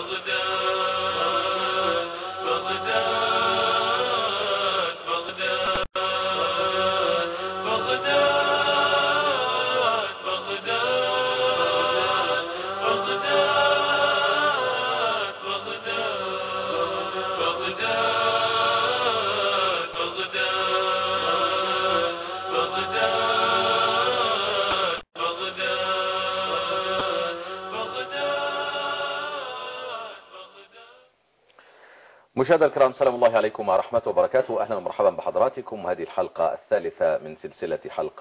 مشاهدينا الكرام، سلام الله عليكم ورحمته وبركاته. أهلا ومرحبا بحضراتكم. هذه الحلقة الثالثة من سلسلة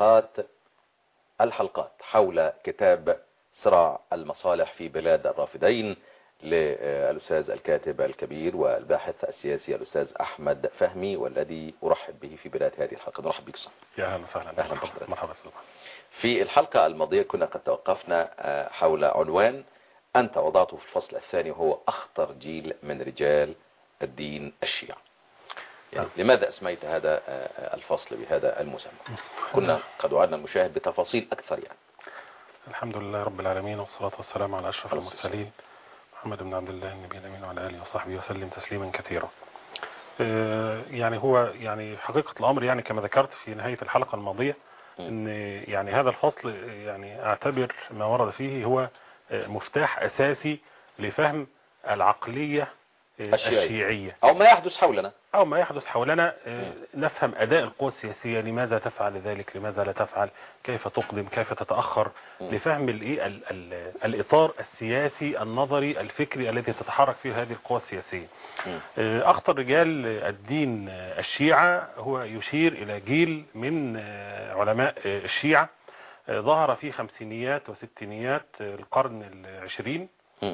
الحلقات حول كتاب صراع المصالح في بلاد الرافدين للأستاذ الكاتب الكبير والباحث السياسي الأستاذ أحمد فهمي، والذي أرحب به في بداية هذه الحلقة. نرحب بك. يا أهلا وسهلا. أهلا بحضرتك. مرحبا. في الحلقة الماضية كنا قد توقفنا حول عنوان أنت وضعته في الفصل الثاني، وهو أخطر جيل من رجال الدين الشيعي. يعني لماذا أسميت هذا الفصل بهذا المسمى؟ كنا قد وعدنا المشاهد بتفاصيل أكثر. يعني الحمد لله رب العالمين، والصلاة والسلام على أشرف المرسلين محمد بن عبد الله النبي الأمين وعلى آله وصحبه وسلم تسليما كثيرا. يعني هو يعني حقيقة الأمر، يعني كما ذكرت في نهاية الحلقة الماضية، أن يعني هذا الفصل يعني أعتبر ما ورد فيه هو مفتاح أساسي لفهم العقلية الشيعية أو ما يحدث حولنا نفهم أداء القوى السياسية، لماذا تفعل ذلك، لماذا لا تفعل، كيف تقدم، كيف تتأخر، لفهم الإطار السياسي النظري الفكري الذي تتحرك فيه هذه القوى السياسية. أخطر رجال الدين الشيعة هو يشير إلى جيل من علماء الشيعة ظهر في خمسينيات وستينيات القرن العشرين،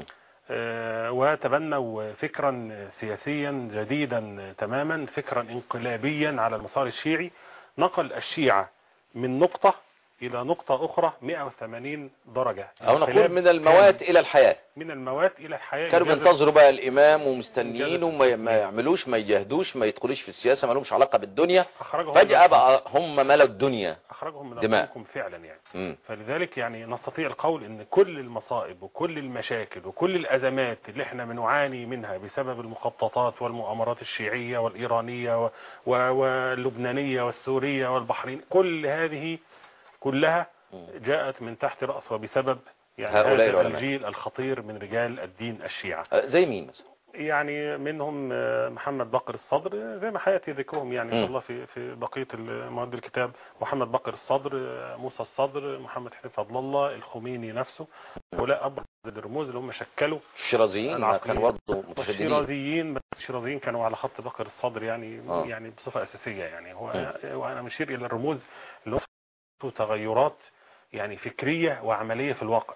وتبنوا فكرا سياسيا جديدا تماما، فكرا انقلابيا على المسار الشيعي، نقل الشيعة من نقطة إلى نقطة أخرى 180 درجة، أو نقول من الموات إلى الحياة. من الموات إلى الحياة. كانوا بينتظروا بقى الإمام ومستنيين، وما يعملوش، ما يجاهدوش، ما يدخلوش في السياسة، ما لهمش علاقة بالدنيا. فجأة بقى هم ملوا الدنيا، أخرجهم من أرضكم فعلا يعني. فلذلك يعني نستطيع القول أن كل المصائب وكل المشاكل وكل الأزمات اللي احنا بنعاني منها بسبب المخططات والمؤامرات الشيعية والإيرانية واللبنانية والسورية والبحرين، كل هذه كلها جاءت من تحت رأس وبسبب يعني هذا الجيل الخطير من رجال الدين الشيعة. زي مين مثلا؟ يعني منهم محمد بقر الصدر، زي ما حياتي ذكرهم يعني ان شاء الله في بقية مواد الكتاب. محمد بقر الصدر، موسى الصدر، محمد حسين فضل الله، الخميني نفسه، هؤلاء ابرز الرموز اللي هم شكلوا الشيرازيين. كانوا برضه متشددين. الشيرازيين كانوا على خط بقر الصدر يعني يعني بصفة أساسية. يعني وانا مشير الى الرموز اللي هم تغيرات يعني فكرية وعملية في الواقع،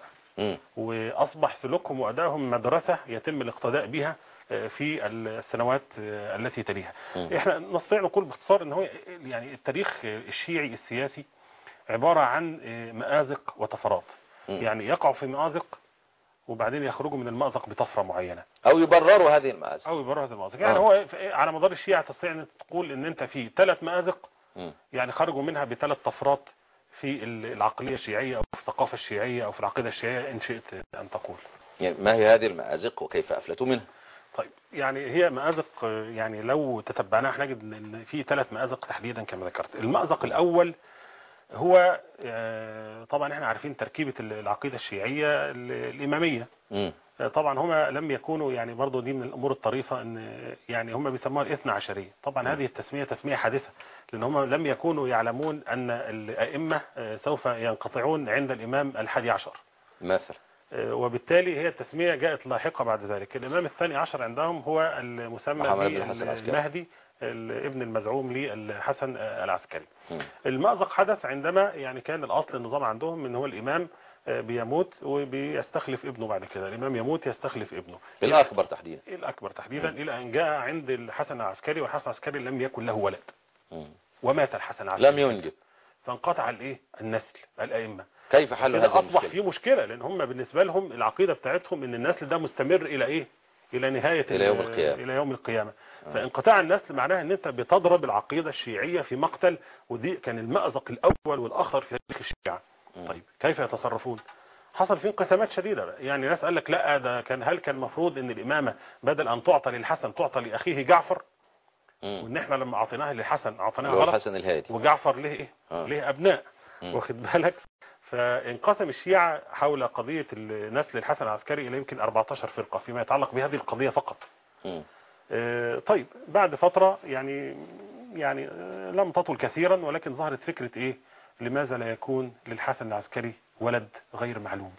وأصبح سلوكهم وأدائهم مدرسة يتم الاقتداء بها في السنوات التي تليها. احنا نستطيع نقول باختصار ان هو يعني التاريخ الشيعي السياسي عبارة عن مآزق وطفرات. يعني يقعوا في مآزق وبعدين يخرجوا من المأزق بطفرة معينة، او يبرروا هذه المآزق. يعني هو على مدار الشيعة تستطيع ان تقول ان انت في 3 مآزق يعني خرجوا منها ب3 طفرات في العقلية الشيعية أو في الثقافة الشيعية أو في العقيدة الشيعية إن شئت أن تقول. يعني ما هي هذه المآزق وكيف أفلتوا منها؟ طيب يعني هي مآزق، يعني لو تتبعناها هنجد أن في 3 مآزق تحديدا كما ذكرت. المأزق الأول هو طبعا احنا عارفين تركيبة العقيدة الشيعية الإمامية. طبعا هم لم يكونوا يعني برضو دي من الأمور الطريفة ان يعني هم بيسموها الاثنى عشرية. طبعا هذه التسمية تسمية حادثة، لأن هم لم يكونوا يعلمون أن الأئمة سوف ينقطعون عند الإمام ال11 مثلا، وبالتالي هي التسمية جاءت لاحقة بعد ذلك. الإمام ال12 عندهم هو المسمى بالمهدي، ابن المزعوم للحسن العسكري. المأزق حدث عندما يعني كان الأصل النظام عندهم ان هو الإمام بيموت وبيستخلف ابنه، بعد كده الإمام يموت يستخلف ابنه الأكبر تحديدا إلى أن جاء عند الحسن العسكري، والحسن العسكري لم يكن له ولد ومات الحسن العسكري، لم ينجب، فانقطع النسل الأئمة. كيف حل هذا المشكلة؟ أصبح في مشكلة، لأن هم بالنسبة لهم العقيدة بتاعتهم ان النسل ده مستمر إلى إيه؟ إلى نهاية إلى يوم القيامة. فانقطاع النسل معناها ان انت بتضرب العقيدة الشيعية في مقتل، ودي كان المأزق الأول والأخر في تاريخ الشيعة. طيب كيف يتصرفون؟ حصل فيه انقسامات شديدة. يعني ناس قال لك لا ده هل كان المفروض ان الامامة بدل ان تعطى للحسن تعطى لاخيه جعفر، وان احنا لما اعطيناها للحسن اعطيناها غلط، الحسن الهادي، وجعفر ليه ايه ليه ابناء، واخد بالك. فانقسم الشيعة حول قضية نسل الحسن العسكري الى يمكن 14 فرقة فيما يتعلق بهذه القضية فقط. طيب بعد فترة يعني لم تطل كثيرا، ولكن ظهرت فكرة ايه، لماذا لا يكون للحسن العسكري ولد غير معلوم،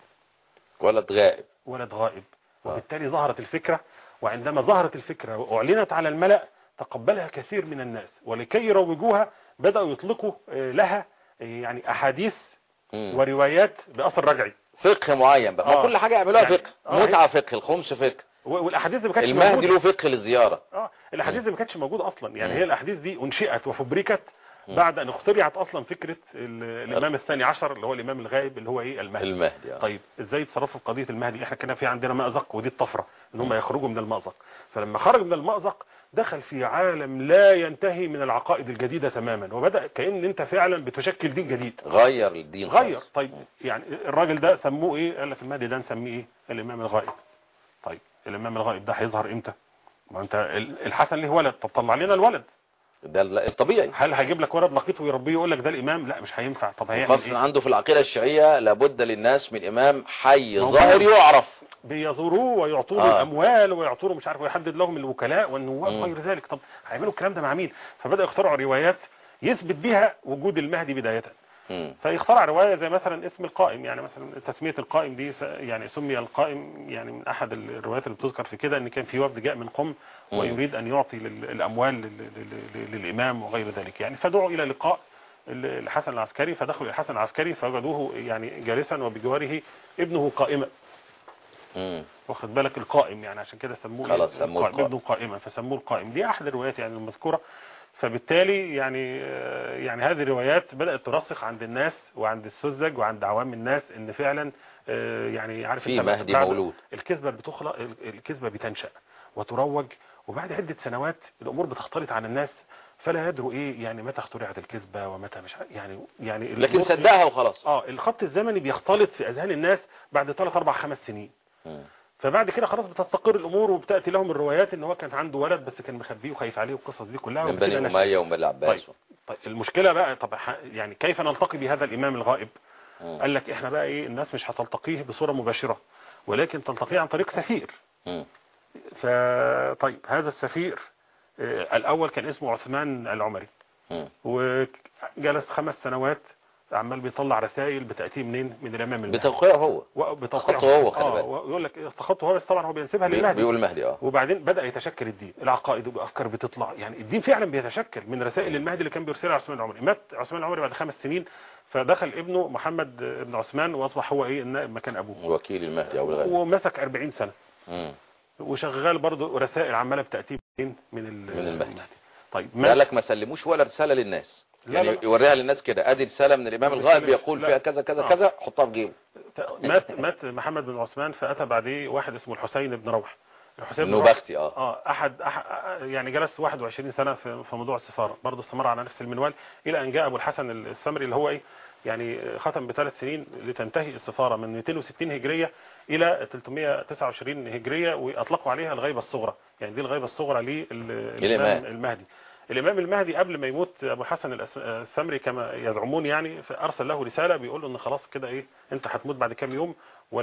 ولد غائب. وبالتالي ظهرت الفكرة. وعندما ظهرت الفكرة وأعلنت على الملأ تقبلها كثير من الناس، ولكي يروجوها بدأوا يطلقوا لها يعني أحاديث وروايات بأثر رجعي، فقه معين بقى. ما كل حاجة يعملوها يعني فقه، متعة فقه، الخمس فقه، والاحاديث ما كانتش المهدي له فقه للزيارة. الاحاديث ما كانتش موجودة اصلا. يعني هي الاحاديث دي انشئت وفبركت بعد ان اخترعت اصلا فكرة الامام الثاني عشر اللي هو الامام الغائب اللي هو ايه، المهدي. طيب ازاي يتصرفوا في قضية المهدي؟ احنا كنا في عندنا مأزق، ودي الطفرة ان هم يخرجوا من المأزق. فلما خرج من المأزق دخل في عالم لا ينتهي من العقائد الجديدة تماما، وبدأ كأن انت فعلا بتشكل دين جديد، غير الدين غير. طيب يعني الراجل ده سموه ايه؟ قال لك المهدي ده نسميه ايه؟ الامام الغائب. طيب الامام الغائب ده هيظهر امتى؟ ما انت الحسن ليه ولد، طب طلع لنا الولد ده الطبيعي. هل هيجيب لك ولد لقيته ويربيه يقول لك ده الامام؟ لا مش هينفع. طب هيعمل خاصة ايه؟ عنده في العقيدة الشيعية لابد للناس من امام حي ظاهر يعرف، بيزوروه ويعطوه الاموال ويعطوه مش عارف، ويحدد لهم الوكلاء والنواب وغير ذلك. طب هيعملوا الكلام ده مع مين؟ فبدأوا يخترعوا روايات يثبت بها وجود المهدي بداية. فيخترع رواية زي مثلا اسم القائم. يعني مثلا تسمية القائم دي يعني سمي القائم يعني من احد الروايات اللي بتذكر في كده ان كان في وفد جاء من قم ويريد ان يعطي الاموال للامام وغير ذلك. يعني فدعوا الى لقاء الحسن العسكري، فدخلوا الحسن العسكري فوجدوه يعني جالسا وبجواره ابنه قائما. واخد بالك القائم يعني عشان كده سموه القائم، ابنه قائما فسموه القائم. دي احد الروايات يعني المذكورة. فبالتالي يعني هذه الروايات بدأت ترسخ عند الناس وعند السذج وعند عوام الناس ان فعلا يعني عارف في مهدي مولود. الكذبة بتخلق، الكذبة بتنشأ وتروج، وبعد عدة سنوات الامور بتختلط عن الناس فلا يدروا ايه يعني متى اخترعت الكذبة ومتى مش يعني لكن صدقها وخلاص. الخط الزمني بيختلط في اذهان الناس بعد 3 4 5 سنين. فبعد كده خلاص بتستقر الامور وبتاتي لهم الروايات ان هو كان عنده ولد بس كان مخبيه وخايف عليه والقصص دي كلها من بني اميه ومن العباس. طيب المشكله بقى طب يعني كيف نلتقي بهذا الامام الغائب؟ قال لك احنا بقى ايه، الناس مش هتلتقيه بصوره مباشره ولكن تلتقيه عن طريق سفير. طيب هذا السفير الاول كان اسمه عثمان العمري، وجلس 5 سنوات عمال بيطلع رسائل بتأتيه منين؟ من الامام المهدي. بتوقيعه هو، بتوقيعه هو خلي بالك. ويقول لك استخطه هو، بس طبعا هو بينسبها للمهدي، بيقول المهدي. وبعدين بدأ يتشكل الدين، العقائد وافكار بتطلع. يعني الدين فعلا بيتشكل من رسائل المهدي اللي كان بيرسلها عثمان العمري. مات عثمان العمري بعد 5 سنين، فدخل ابنه محمد بن عثمان واصبح هو ايه النائب مكان ابوه، وكيل المهدي او الغالب، ومسك 40 سنة وشغال برضه رسائل عماله بتأتيه من المهدي. طيب قال لك ما سلموش ولا رسالة للناس، يعني يوريها للناس كده ادي رساله من الامام الغائب يقول فيها كذا كذا كذا، حطها في جيبه. مات محمد بن عثمان، فاتى بعديه واحد اسمه الحسين بن روح. الحسين بن روح احد يعني جلس 21 سنة في موضوع السفارة، برضه استمر على نفس المنوال الى ان جاء ابو الحسن السمري اللي هو ايه يعني ختم ب3 سنين لتنتهي السفارة من 260 هجرية الى 329 هجرية، واطلقوا عليها الغيبة الصغرى. يعني دي الغيبة الصغرى للامام المهدي. الامام المهدي قبل ما يموت ابو الحسن السمري كما يزعمون يعني، فارسل له رسالة بيقول له ان خلاص كده ايه انت هتموت بعد كام يوم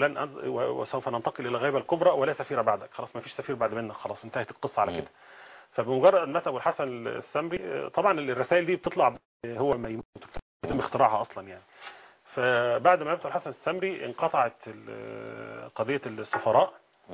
وسوف ننتقل الى الغيبة الكبرى ولا سفير بعدك، خلاص ما فيش سفير بعد منك، خلاص انتهت القصة على كده. فبمجرد ان مات ابو الحسن السمري طبعا الرسائل دي بتطلع هو ما يموت، يتم اختراعها اصلا يعني. فبعد ما مات ابو الحسن السمري انقطعت قضية السفراء،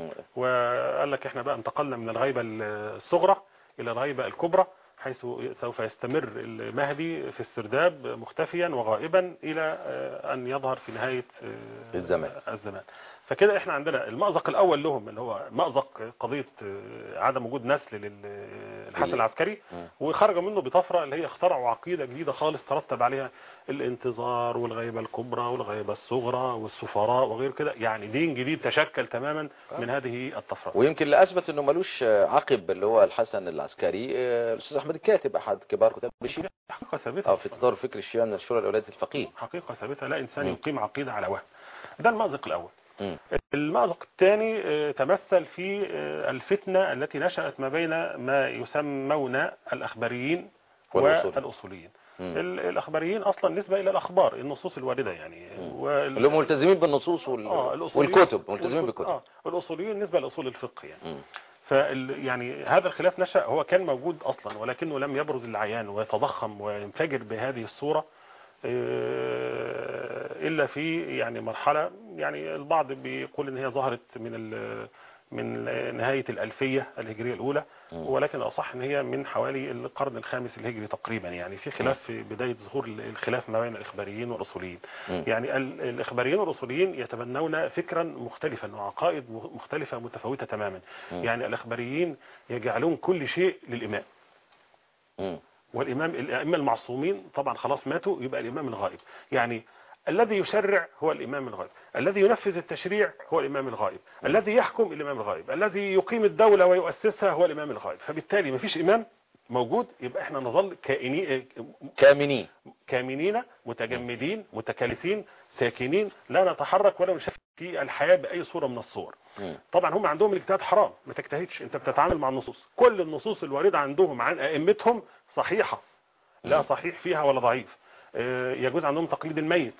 وقال لك احنا بقى انتقلنا من الغيبة الصغرى الى الغيبة الكبرى، حيث سوف يستمر المهدي في السرداب مختفيا وغائبا إلى أن يظهر في نهاية الزمان. فكده احنا عندنا المأزق الأول لهم اللي هو مأزق قضية عدم وجود نسل للحسن العسكري، وخرج منه بطفرة اللي هي اخترعوا عقيدة جديدة خالص ترتب عليها الانتظار والغيبة الكبرى والغيبة الصغرى والسفراء وغير كده. يعني دين جديد تشكل تماما من هذه الطفرة. ويمكن لأثبت انه ملوش عقب اللي هو الحسن العسكري الأستاذ أحمد الكاتب أحد كبار كتاب الشيعة، حقيقة ثابتة في تطور فكر الشيعة من الشورى لولاية الفقيه. حقيقة ثابتة، لا إنسان يقيم عقيدة على وهم. ده المأزق الأول. المأزق الثاني تمثل في الفتنة التي نشأت ما بين ما يسمون الأخباريين والأصوليين. الأخباريين أصلا نسبة إلى الأخبار، النصوص الواردة يعني، اللي هم ملتزمين بالنصوص والكتب، ملتزمين بالكتب. الأصوليين نسبة لأصول الفقه يعني. يعني هذا الخلاف نشأ، هو كان موجود أصلا ولكنه لم يبرز العيان ويتضخم وينفجر بهذه الصورة إلا في يعني مرحلة، يعني البعض بيقول إن هي ظهرت من نهاية الألفية الهجرية الأولى، ولكن الأصح إن هي من حوالي القرن الخامس الهجري تقريبا. يعني في خلاف في بداية ظهور الخلاف ما بين الإخباريين والأصوليين. يعني الإخباريين والأصوليين يتبنون فكرا مختلفا وعقائد مختلفة متفاوتة تماما. يعني الإخباريين يجعلون كل شيء للإمام، والإمام الأئمة المعصومين طبعا خلاص ماتوا، يبقى الإمام الغائب. يعني الذي يشرع هو الإمام الغائب، الذي ينفذ التشريع هو الإمام الغائب، الذي يحكم الإمام الغائب، الذي يقيم الدولة ويؤسسها هو الإمام الغائب. فبالتالي ما فيش إمام موجود، يبقى احنا نظل كامنين متجمدين متكالسين ساكنين، لا نتحرك ولا نشارك في الحياة بأي صورة من الصور. طبعا هم عندهم الاجتهاد حرام، ما تجتهدش، انت بتتعامل مع النصوص. كل النصوص الواردة عندهم عن أئمتهم صحيحة، لا صحيح فيها ولا ضعيف. يجوز عندهم تقليد الميت،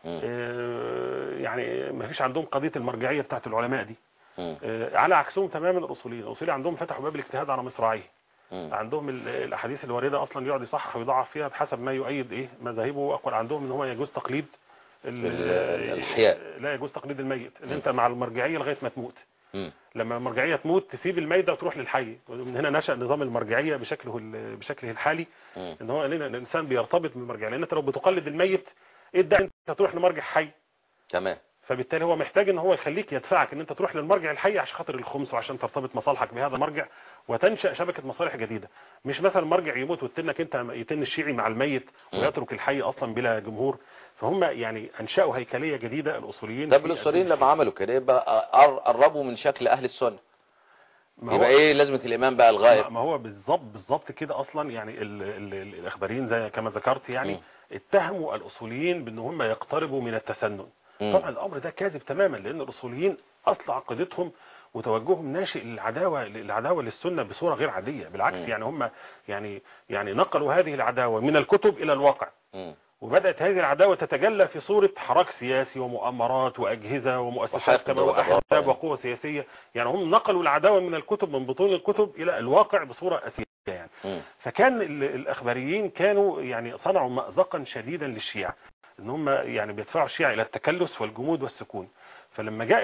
يعني ما فيش عندهم قضية المرجعية بتاعت العلماء دي. على عكسهم تماما الأصوليين. الأصوليين عندهم فتحوا باب الاجتهاد على مصراعيه. عندهم الأحاديث الواردة أصلا يقعد يصحح ويضعف فيها بحسب ما يؤيد مذاهبه وأقوال. عندهم إن هو يجوز تقليد الأحياء، لا يجوز تقليد الميت، إن أنت مع المرجعية لغاية ما تموت. لما المرجعية تموت تسيب الميت وتروح للحي. ومن هنا نشأ نظام المرجعية بشكله الحالي، إن هو الإنسان بيرتبط بالمرجعية، لأن أنت لو بتقلد الميت ادعي أنت تروح لمرجع حي. تمام. فبالتالي هو محتاج ان هو يخليك يدفعك ان انت تروح للمرجع الحي عشان خاطر الخمس، وعشان ترتبط مصالحك بهذا المرجع وتنشأ شبكة مصالح جديدة. مش مثلا المرجع يموت وتنك انت يتن الشيعي مع الميت ويترك الحي اصلا بلا جمهور. فهم يعني انشأوا هيكلية جديدة الاصوليين. طب الاصوليين لما عملوا كده يبقى قربوا من شكل اهل السنة، يبقى ايه لازمة الامام بقى الغائب؟ ما هو بالظبط كده اصلا. يعني الاخباريين زي كما ذكرت يعني اتهموا الاصوليين بان هم يقتربوا من التسنن. طبعا الامر ده كاذب تماما، لان الاصوليين اصل عقيدتهم وتوجههم ناشئ للعداوه للسنه بصوره غير عاديه. بالعكس يعني هم يعني نقلوا هذه العداوه من الكتب الى الواقع. وبدات هذه العداوه تتجلى في صوره حراك سياسي ومؤامرات واجهزه ومؤسسات واحزاب وقوى سياسيه. يعني هم نقلوا العداوه من الكتب، من بطون الكتب الى الواقع بصوره اساسيه يعني. فكان الاخباريين كانوا يعني صنعوا مأزقا شديدا للشيعة، ان هم يعني بيدفعوا الشيعة الى التكلس والجمود والسكون. فلما جاء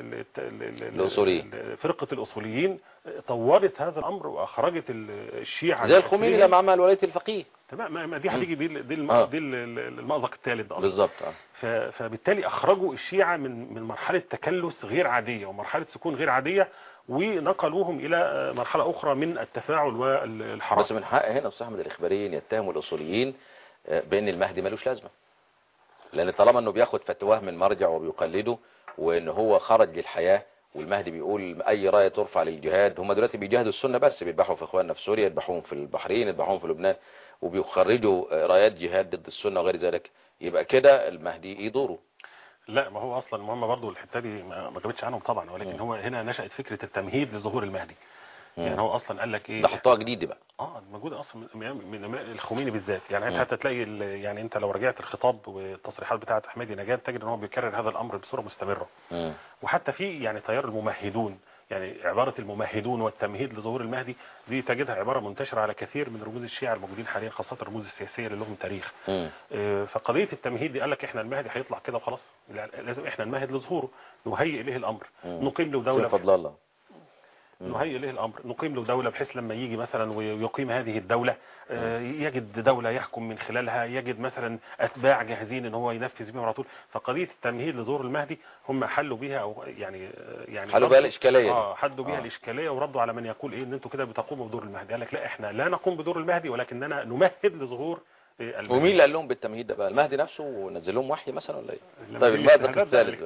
فرقة الأصوليين طورت هذا الأمر وأخرجت الشيعة زي الخميني لما عمل ولاية الفقيه. تمام، ما دي هتيجي دي المأزق الثالث ده بالظبط. فبالتالي أخرجوا الشيعة من مرحلة تكلس غير عادية ومرحلة سكون غير عادية، ونقلوهم إلى مرحلة أخرى من التفاعل والحركة. بس من حق هنا أستاذ أحمد الإخباريين يتهموا الأصوليين بأن المهدي ملوش لازمة، لأن طالما أنه بياخد فتواه من مرجع وبيقلده، وأنه هو خرج للحياة، والمهدي بيقول أي راية ترفع للجهاد. هم دلوقتي بيجاهدوا السنة بس، بيذبحوا في إخواننا في سوريا، يذبحوهم في البحرين، يذبحوهم في لبنان، وبيخرجوا رايات جهاد ضد السنة وغير ذلك. يبقى كده المهدي يدوره. لا، ما هو أصلا المهم برضو الحتة دي ما جابتش عنهم طبعا، ولكن هو هنا نشأت فكرة التمهيد لظهور المهدي. يعني هو اصلا قال لك ايه، ده حطوها جديده بقى. موجوده اصلا من الخميني بالذات. يعني حتى تلاقي يعني انت لو رجعت الخطاب والتصريحات بتاعه احمدي نجاد تجد ان هو بيكرر هذا الامر بصوره مستمره. وحتى في يعني تيار الممهدون، يعني عباره الممهدون والتمهيد لظهور المهدي دي تجدها عباره منتشره على كثير من رموز الشيعة الموجودين حاليا، خاصه الرموز السياسيه اللي لهم تاريخ. فقضيه التمهيد دي قال لك احنا المهدي هيطلع كده وخلاص، لازم احنا نمهد لظهوره، نهيئ له الامر، نقيم له دوله بفضل الله، نهيئ له الامر، نقيم له دوله بحيث لما يجي مثلا ويقيم هذه الدوله يجد دوله يحكم من خلالها، يجد مثلا اتباع جاهزين ان هو ينفذ بهم على طول. فقضيه التمهيد لظهور المهدي هم حلوا بها، او يعني حلوا بها الاشكاليه حدوا بها الاشكاليه، وردوا على من يقول ان انتوا كده بتقوموا بدور المهدي. قال لك لا، احنا لا نقوم بدور المهدي، ولكننا نمهد لظهور المهدي. ومين اللي قال لهم بالتمهيد ده بقى؟ المهدي نفسه ونزل لهم وحي مثلا ولا ايه؟ طيب المأزق الثالث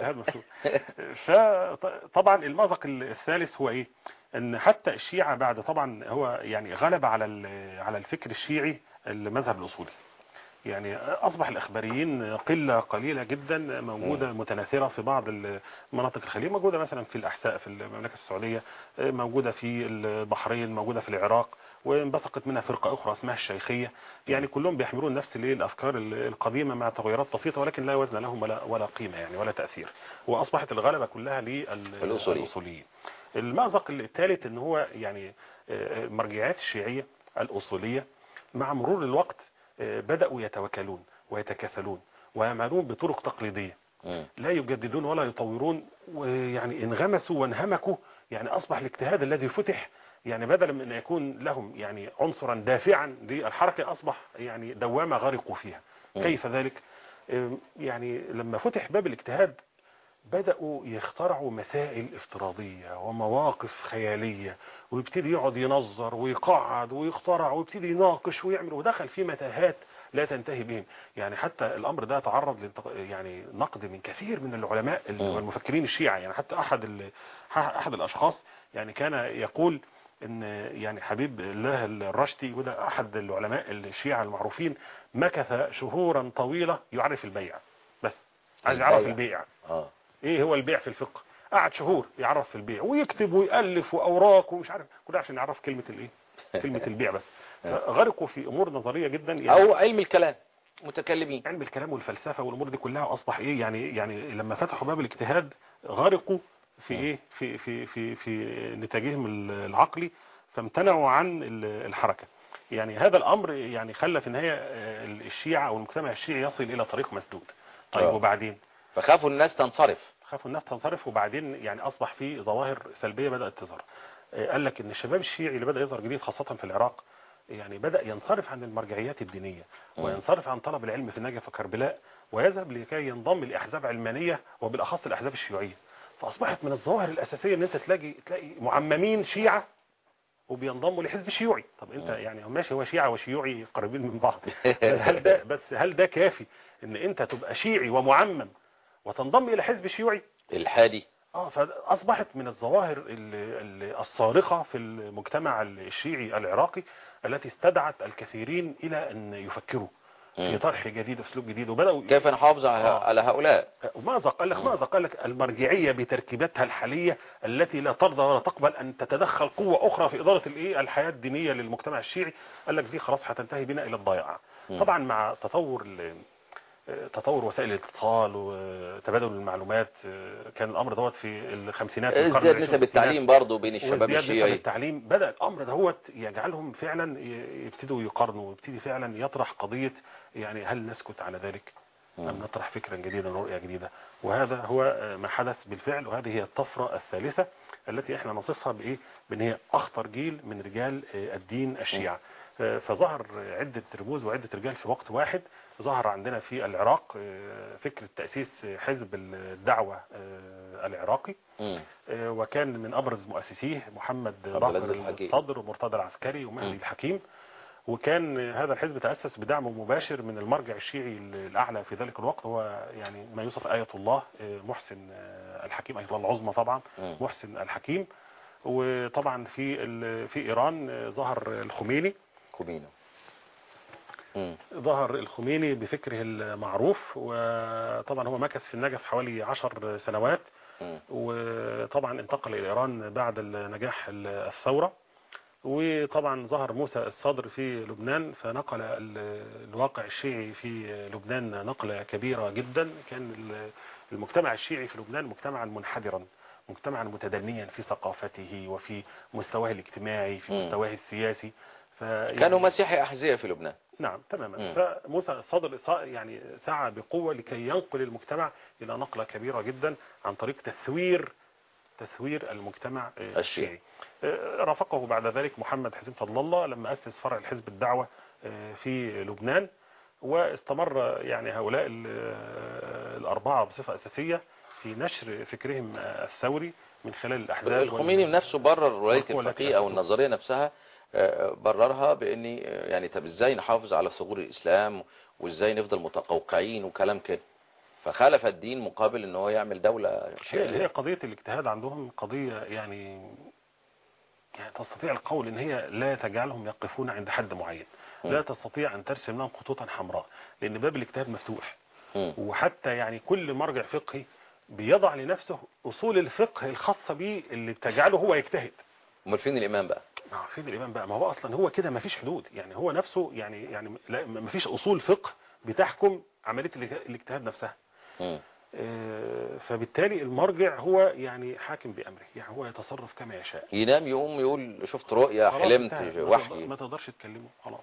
فطبعا المأزق الثالث هو ايه؟ ان حتى الشيعة بعد طبعا هو يعني غلب على الفكر الشيعي المذهب الاصولي. يعني أصبح الإخباريين قلة قليلة جدا موجودة متناثرة في بعض المناطق الخليجية، موجودة مثلا في الأحساء في المملكة السعودية، موجودة في البحرين، موجودة في العراق، وانبثقت منها فرقة أخرى اسمها الشيخية. يعني كلهم بيحملون نفس الأفكار القديمة مع تغيرات بسيطة، ولكن لا وزن لهم ولا قيمة يعني ولا تأثير، وأصبحت الغلبة كلها للأصوليين. المأزق الثالث ان هو يعني المرجعيات الشيعية الأصولية مع مرور الوقت بدأوا يتوكلون ويتكاسلون ويعملون بطرق تقليدية، لا يجددون ولا يطورون، ويعني انغمسوا وانهمكوا. يعني أصبح الاجتهاد الذي فتح يعني بدلا من أن يكون لهم يعني عنصرا دافعا للحركة، أصبح يعني دوامة غرقوا فيها. كيف ذلك؟ يعني لما فتح باب الاجتهاد بدأوا يخترعوا مسائل افتراضية ومواقف خيالية، ويبتدي يقعد ينظر ويقعد ويخترع ويبتدي يناقش ويعمل، ودخل في متاهات لا تنتهي بهم. يعني حتى الأمر ده تعرض يعني نقد من كثير من العلماء والمفكرين الشيعة. يعني حتى أحد الأشخاص يعني كان يقول ان يعني حبيب الله الرشدي، وده أحد العلماء الشيعة المعروفين، مكث شهورا طويلة يعرف البيع، بس عايز يعرف البيع. ايه هو البيع في الفقه؟ قعد شهور يعرف في البيع ويكتب ويألف وأوراق ومش عارف كل عشان يعرف كلمة الايه، كلمة البيع بس. غرقوا في امور نظرية جدا يعني، او علم الكلام، متكلمين علم الكلام والفلسفة والامور دي كلها. اصبح ايه يعني لما فتحوا باب الاجتهاد غرقوا في ايه في نتاجهم العقلي، فامتنعوا عن الحركة. يعني هذا الامر يعني خلى في النهاية الشيعة او المجتمع الشيعي يصل الى طريق مسدود. طيب وبعدين فخافوا الناس تنصرف، وبعدين يعني أصبح في ظواهر سلبية بدأت تظهر. قال لك إن الشباب الشيعي اللي بدأ يظهر جديد خاصة في العراق يعني بدأ ينصرف عن المرجعيات الدينية وينصرف عن طلب العلم في النجف وكربلاء، ويذهب لكي ينضم لأحزاب علمانية وبالأخص الأحزاب الشيوعية. فأصبحت من الظواهر الأساسية إن أنت تلاقي معممين شيعة وبينضموا لحزب شيوعي. طب أنت يعني ماشي، هو شيعة وشيوعي قريبين من بعض، هل ده كافي إن أنت تبقى شيعي ومعمم وتنضم الى حزب شيوعي الحادي؟ فاصبحت من الظواهر الصارخة في المجتمع الشيعي العراقي التي استدعت الكثيرين الى ان يفكروا في طرح جديد اسلوب جديد، وبداوا كيف نحافظ على هؤلاء. ماذا قال لك المرجعية بتركيبتها الحالية التي لا ترضى ولا تقبل ان تتدخل قوة اخرى في ادارة الحياة الدينية للمجتمع الشيعي، قال لك دي خلاص هتنتهي بنا الى الضياع. طبعا مع تطور وسائل الاتصال وتبادل المعلومات كان الامر دوت في الخمسينات من القرن ازداد نسب التعليم برضه بين الشباب الشيعي. التعليم بدأ الامر دوت يجعلهم فعلا يبتدوا يقارنوا ويبتدي فعلا يطرح قضية يعني هل نسكت على ذلك ام نطرح فكرا جديدا ورؤية جديدة. وهذا هو ما حدث بالفعل، وهذه هي الطفرة الثالثة التي احنا نصفها بان هي اخطر جيل من رجال الدين الشيعة. فظهر عدة رموز وعدة رجال في وقت واحد. ظهر عندنا في العراق فكرة تأسيس حزب الدعوة العراقي، وكان من أبرز مؤسسيه محمد باقر الصدر ومرتضى العسكري ومهدي الحكيم. وكان هذا الحزب تأسس بدعم مباشر من المرجع الشيعي الأعلى في ذلك الوقت، هو يعني ما يوصف آية الله محسن الحكيم، آية الله العظمى طبعا محسن الحكيم. وطبعا في إيران ظهر الخميني. ظهر الخميني بفكره المعروف، وطبعا هو مكث في النجف حوالي 10 سنوات، وطبعا انتقل إلى إيران بعد نجاح الثورة. وطبعا ظهر موسى الصدر في لبنان، فنقل الواقع الشيعي في لبنان نقلة كبيرة جدا. كان المجتمع الشيعي في لبنان مجتمعا منحدرا، مجتمعا متدنيا في ثقافته وفي مستواه الاجتماعي في مستواه السياسي. كانوا مسيحي أحذية في لبنان. نعم تماما. فموسى الصدر يعني سعى بقوة لكي ينقل المجتمع إلى نقلة كبيرة جدا عن طريق تثوير المجتمع الشيعي. رافقه بعد ذلك محمد حسين فضل الله لما أسس فرع الحزب الدعوة في لبنان، واستمر يعني هؤلاء الأربعة بصفة أساسية في نشر فكرهم الثوري من خلال الأحزاب. الخميني نفسه برر رواية الفقيه أو النظرية نفسها، بررها بأن يعني طب ازاي نحافظ على ثغور الإسلام وازاي نفضل متقوقعين وكلام كده، فخالف الدين مقابل ان هو يعمل دولة شيعية. هي قضية الاجتهاد عندهم قضية يعني تستطيع القول ان هي لا تجعلهم يقفون عند حد معين، لا تستطيع ان ترسم لهم خطوطا حمراء، لان باب الاجتهاد مفتوح. وحتى يعني كل مرجع فقهي بيضع لنفسه اصول الفقه الخاصة به اللي بتجعله هو يجتهد. امال فين الامام بقى؟ فين الامام بقى؟ ما هو اصلا هو كده ما فيش حدود، يعني هو نفسه يعني ما فيش اصول فقه بتحكم عملية الاجتهاد نفسها. فبالتالي المرجع هو يعني حاكم بأمره، يعني هو يتصرف كما يشاء. ينام يقوم يقول شفت رؤيا، حلمت، وحي، ما تقدرش تكلمه خلاص.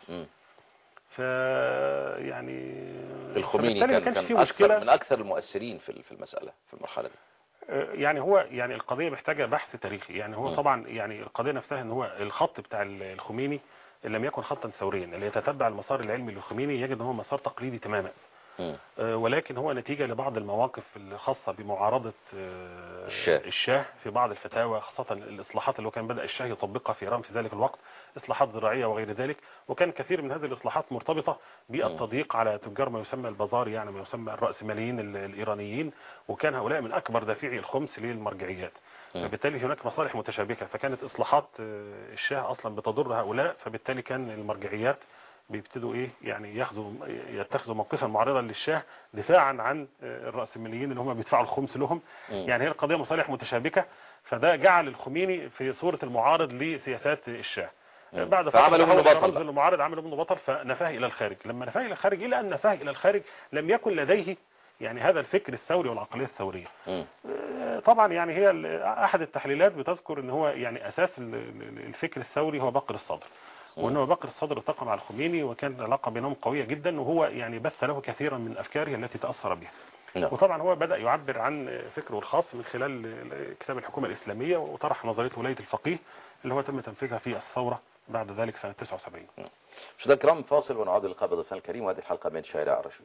يعني الخميني كان أكثر من أكثر المؤثرين في المسألة في المرحلة دي. يعني هو يعني القضية محتاجة بحث تاريخي، يعني هو طبعا يعني القضية نفسها ان هو الخط بتاع الخميني لم يكن خطا ثوريا، اللي يتتبع المسار العلمي للخميني يجد ان هو مسار تقليدي تماما. ولكن هو نتيجة لبعض المواقف الخاصة بمعارضة الشاه في بعض الفتاوى، خاصة الإصلاحات اللي هو كان بدأ الشاه يطبقها في إيران في ذلك الوقت، إصلاحات زراعية وغير ذلك، وكان كثير من هذه الإصلاحات مرتبطة بالتضييق على تجار ما يسمى البازار، يعني ما يسمى الرأسماليين الإيرانيين، وكان هؤلاء من أكبر دافعي الخمس للمرجعيات. فبالتالي هناك مصالح متشابكة، فكانت إصلاحات الشاه أصلا بتضر هؤلاء، فبالتالي كان المرجعيات بيبتدوا يعني يتخذوا موقفا معارضا للشاه دفاعا عن الرأسماليين اللي هم بيدفعوا الخمس لهم. يعني هي القضية مصالح متشابكة، فده جعل الخميني في صورة المعارض لسياسات الشاه. بعد فعملوا منه بطل، المعارض عملوا منه بطل، فنفاه الى الخارج. لما نفاه الى الخارج، الى ان نفاه الى الخارج لم يكن لديه يعني هذا الفكر الثوري والعقلية الثورية. طبعا يعني هي احد التحليلات بتذكر ان هو يعني اساس الفكر الثوري هو بقر الصدر، وانه بقر الصدر التقى مع الخميني، وكان العلاقه بينهم قويه جدا، وهو يعني بث له كثيرا من افكاره التي تاثر بها. وطبعا هو بدا يعبر عن فكره الخاص من خلال كتاب الحكومه الاسلاميه، وطرح نظريه ولايه الفقيه اللي هو تم تنفيذها في الثوره بعد ذلك سنه 79. مشاهدينا الكرام فاصل ونعود للقاء بضيفنا الكريم، وهذه الحلقه من شارع الرشيد.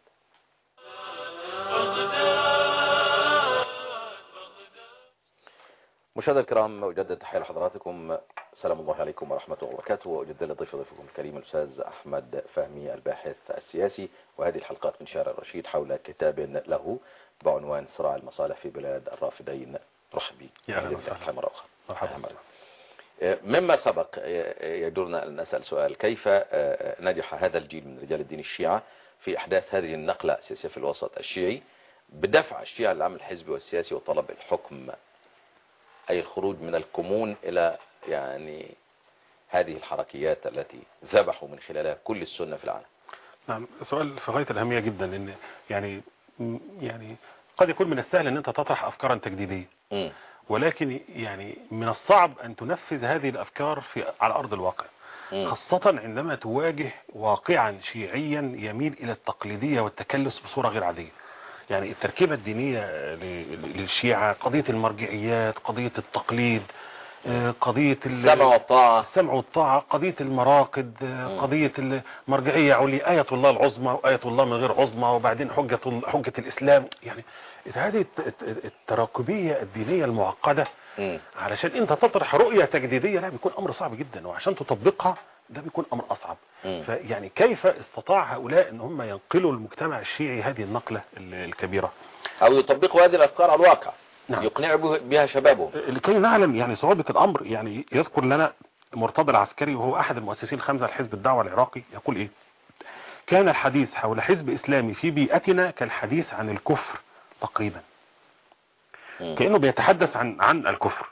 مشاهدينا الكرام، أجدد تحية لحضراتكم، سلام الله عليكم ورحمة الله وبركاته، وأجدد ضيفكم الكريم الأستاذ أحمد فهمي الباحث السياسي، وهذه الحلقات من شارع الرشيد حول كتاب له بعنوان صراع المصالح في بلاد الرافدين. رحب بك. أهلا وسهلا. مرحبا. مما سبق يجرنا أن نسأل سؤال: كيف نجح هذا الجيل من رجال الدين الشيعة في إحداث هذه النقلة السياسية في الوسط الشيعي بدفع الشيعة للعمل الحزبي والسياسي وطلب الحكم، أي الخروج من الكمون إلى يعني هذه الحركيات التي ذبحوا من خلالها كل السنة في العالم؟ نعم، سؤال في غاية الأهمية جدا، لأن يعني قد يكون من السهل أن أنت تطرح أفكارا تجديدية، ولكن يعني من الصعب أن تنفذ هذه الأفكار على أرض الواقع، خاصة عندما تواجه واقعا شيعيا يميل إلى التقليدية والتكلس بصورة غير عادية. يعني التركيبة الدينية للشيعة قضية المرجعيات، قضية التقليد، قضية السمع والطاعة، قضية المراقد، قضية المرجعية عليا، آية الله العظمى وآية الله من غير عظمى، وبعدين حجة الإسلام. يعني هذه التراكبية الدينية المعقدة علشان انت تطرح رؤية تجديدية لا بيكون امر صعب جدا، وعشان تطبقها ده بيكون امر اصعب. فيعني كيف استطاع هؤلاء ان هم ينقلوا المجتمع الشيعي هذه النقلة الكبيرة، او يطبقوا هذه الافكار على الواقع؟ نعم. يقنعوا بها شبابهم. لكي نعلم يعني صعوبة الامر، يعني يذكر لنا مرتضى العسكري وهو احد المؤسسين الخمسة لحزب الدعوة العراقي يقول ايه: كان الحديث حول حزب اسلامي في بيئتنا كالحديث عن الكفر تقريبا. كأنه بيتحدث عن الكفر.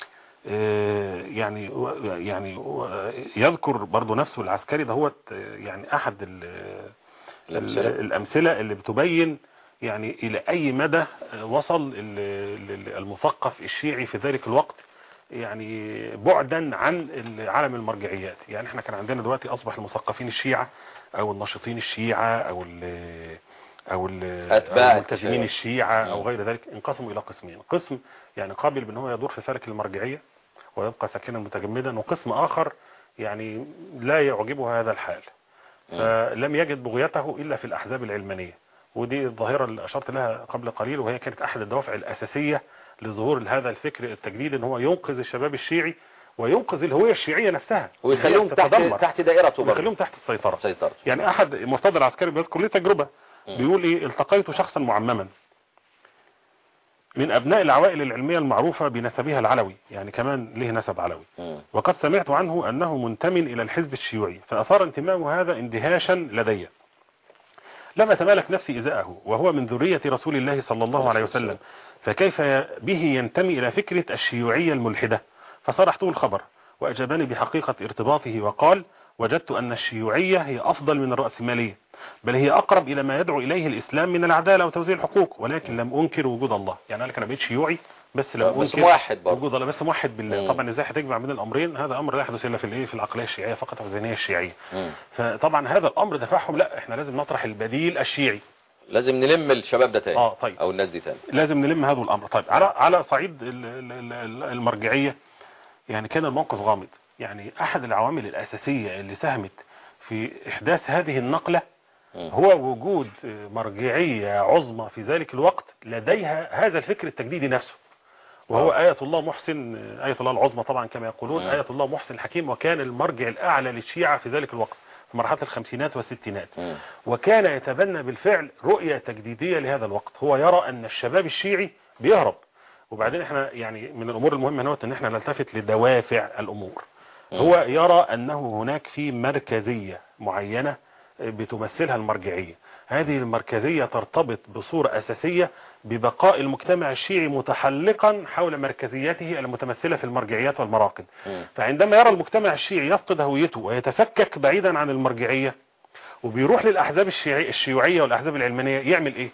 يعني يذكر برضو نفسه العسكري ده هو يعني احد الامثلة اللي بتبين يعني الى اي مدى وصل المثقف الشيعي في ذلك الوقت يعني بعدا عن عالم المرجعيات. يعني احنا كان عندنا دلوقتي اصبح المثقفين الشيعة او الناشطين الشيعة او الملتزمين الشيعة او غير ذلك انقسموا الى قسمين: قسم يعني قابل بان هو يدور في فلك المرجعية ويبقى ساكنا متجمدا، وقسم اخر يعني لا يعجبه هذا الحال، فلم يجد بغيته الا في الاحزاب العلمانية. ودي الظاهرة اللي اشرت لها قبل قليل، وهي كانت احد الدوافع الاساسية لظهور هذا الفكر التجديد، ان هو ينقذ الشباب الشيعي وينقذ الهوية الشيعية نفسها ويخليهم تحت دائرته، ويخليهم تحت السيطرة. يعني احد مرتضى العسكري بيذكر لي تجربة، بيقول ايه: التقيت شخصا معمما من أبناء العوائل العلمية المعروفة بنسبها العلوي، يعني كمان له نسب علوي. وقد سمعت عنه أنه منتمي إلى الحزب الشيوعي، فأثار انتماءه هذا اندهاشا لدي. لم أتمالك نفسي إزاءه، وهو من ذرية رسول الله صلى الله عليه وسلم، فكيف به ينتمي إلى فكرة الشيوعية الملحدة؟ فصرحته الخبر وأجابني بحقيقة ارتباطه وقال: وجدت أن الشيوعية هي أفضل من الرأسمالية، بل هي أقرب إلى ما يدعو إليه الإسلام من العدالة وتوزيع الحقوق، ولكن لم أنكر وجود الله. يعني قال لك أنا بقيت شيوعي بس لم أنكر وجود الله، بس موحد بالله. طبعا إزاي هتجمع بين الأمرين؟ هذا أمر لا يحدث إلا في العقلية الشيعية فقط أو الذهنية الشيعية. فطبعا هذا الأمر دفعهم لا إحنا لازم نطرح البديل الشيعي، لازم نلم الشباب ده تاني. طيب. او الناس دي تاني لازم نلم هذا الامر. طيب على صعيد المرجعية، يعني كان الموقف غامض. يعني احد العوامل الاساسية اللي ساهمت في احداث هذه النقلة هو وجود مرجعية عظمى في ذلك الوقت لديها هذا الفكر التجديدي نفسه، وهو آية الله محسن، آية الله العظمى طبعا كما يقولون، آية الله محسن الحكيم، وكان المرجع الأعلى للشيعة في ذلك الوقت في مرحلة الخمسينات والستينات. وكان يتبنى بالفعل رؤية تجديدية لهذا الوقت. هو يرى أن الشباب الشيعي بيهرب. وبعدين احنا يعني من الأمور المهمة هنا أن احنا نلتفت لدوافع الأمور. هو يرى أنه هناك في مركزية معينة بتمثلها المرجعية. هذه المركزية ترتبط بصورة أساسية ببقاء المجتمع الشيعي متحلقا حول مركزيته المتمثلة في المرجعيات والمراقد. فعندما يرى المجتمع الشيعي يفقد هويته ويتفكك بعيدا عن المرجعية وبيروح للأحزاب الشيوعية والأحزاب العلمانية، يعمل إيه؟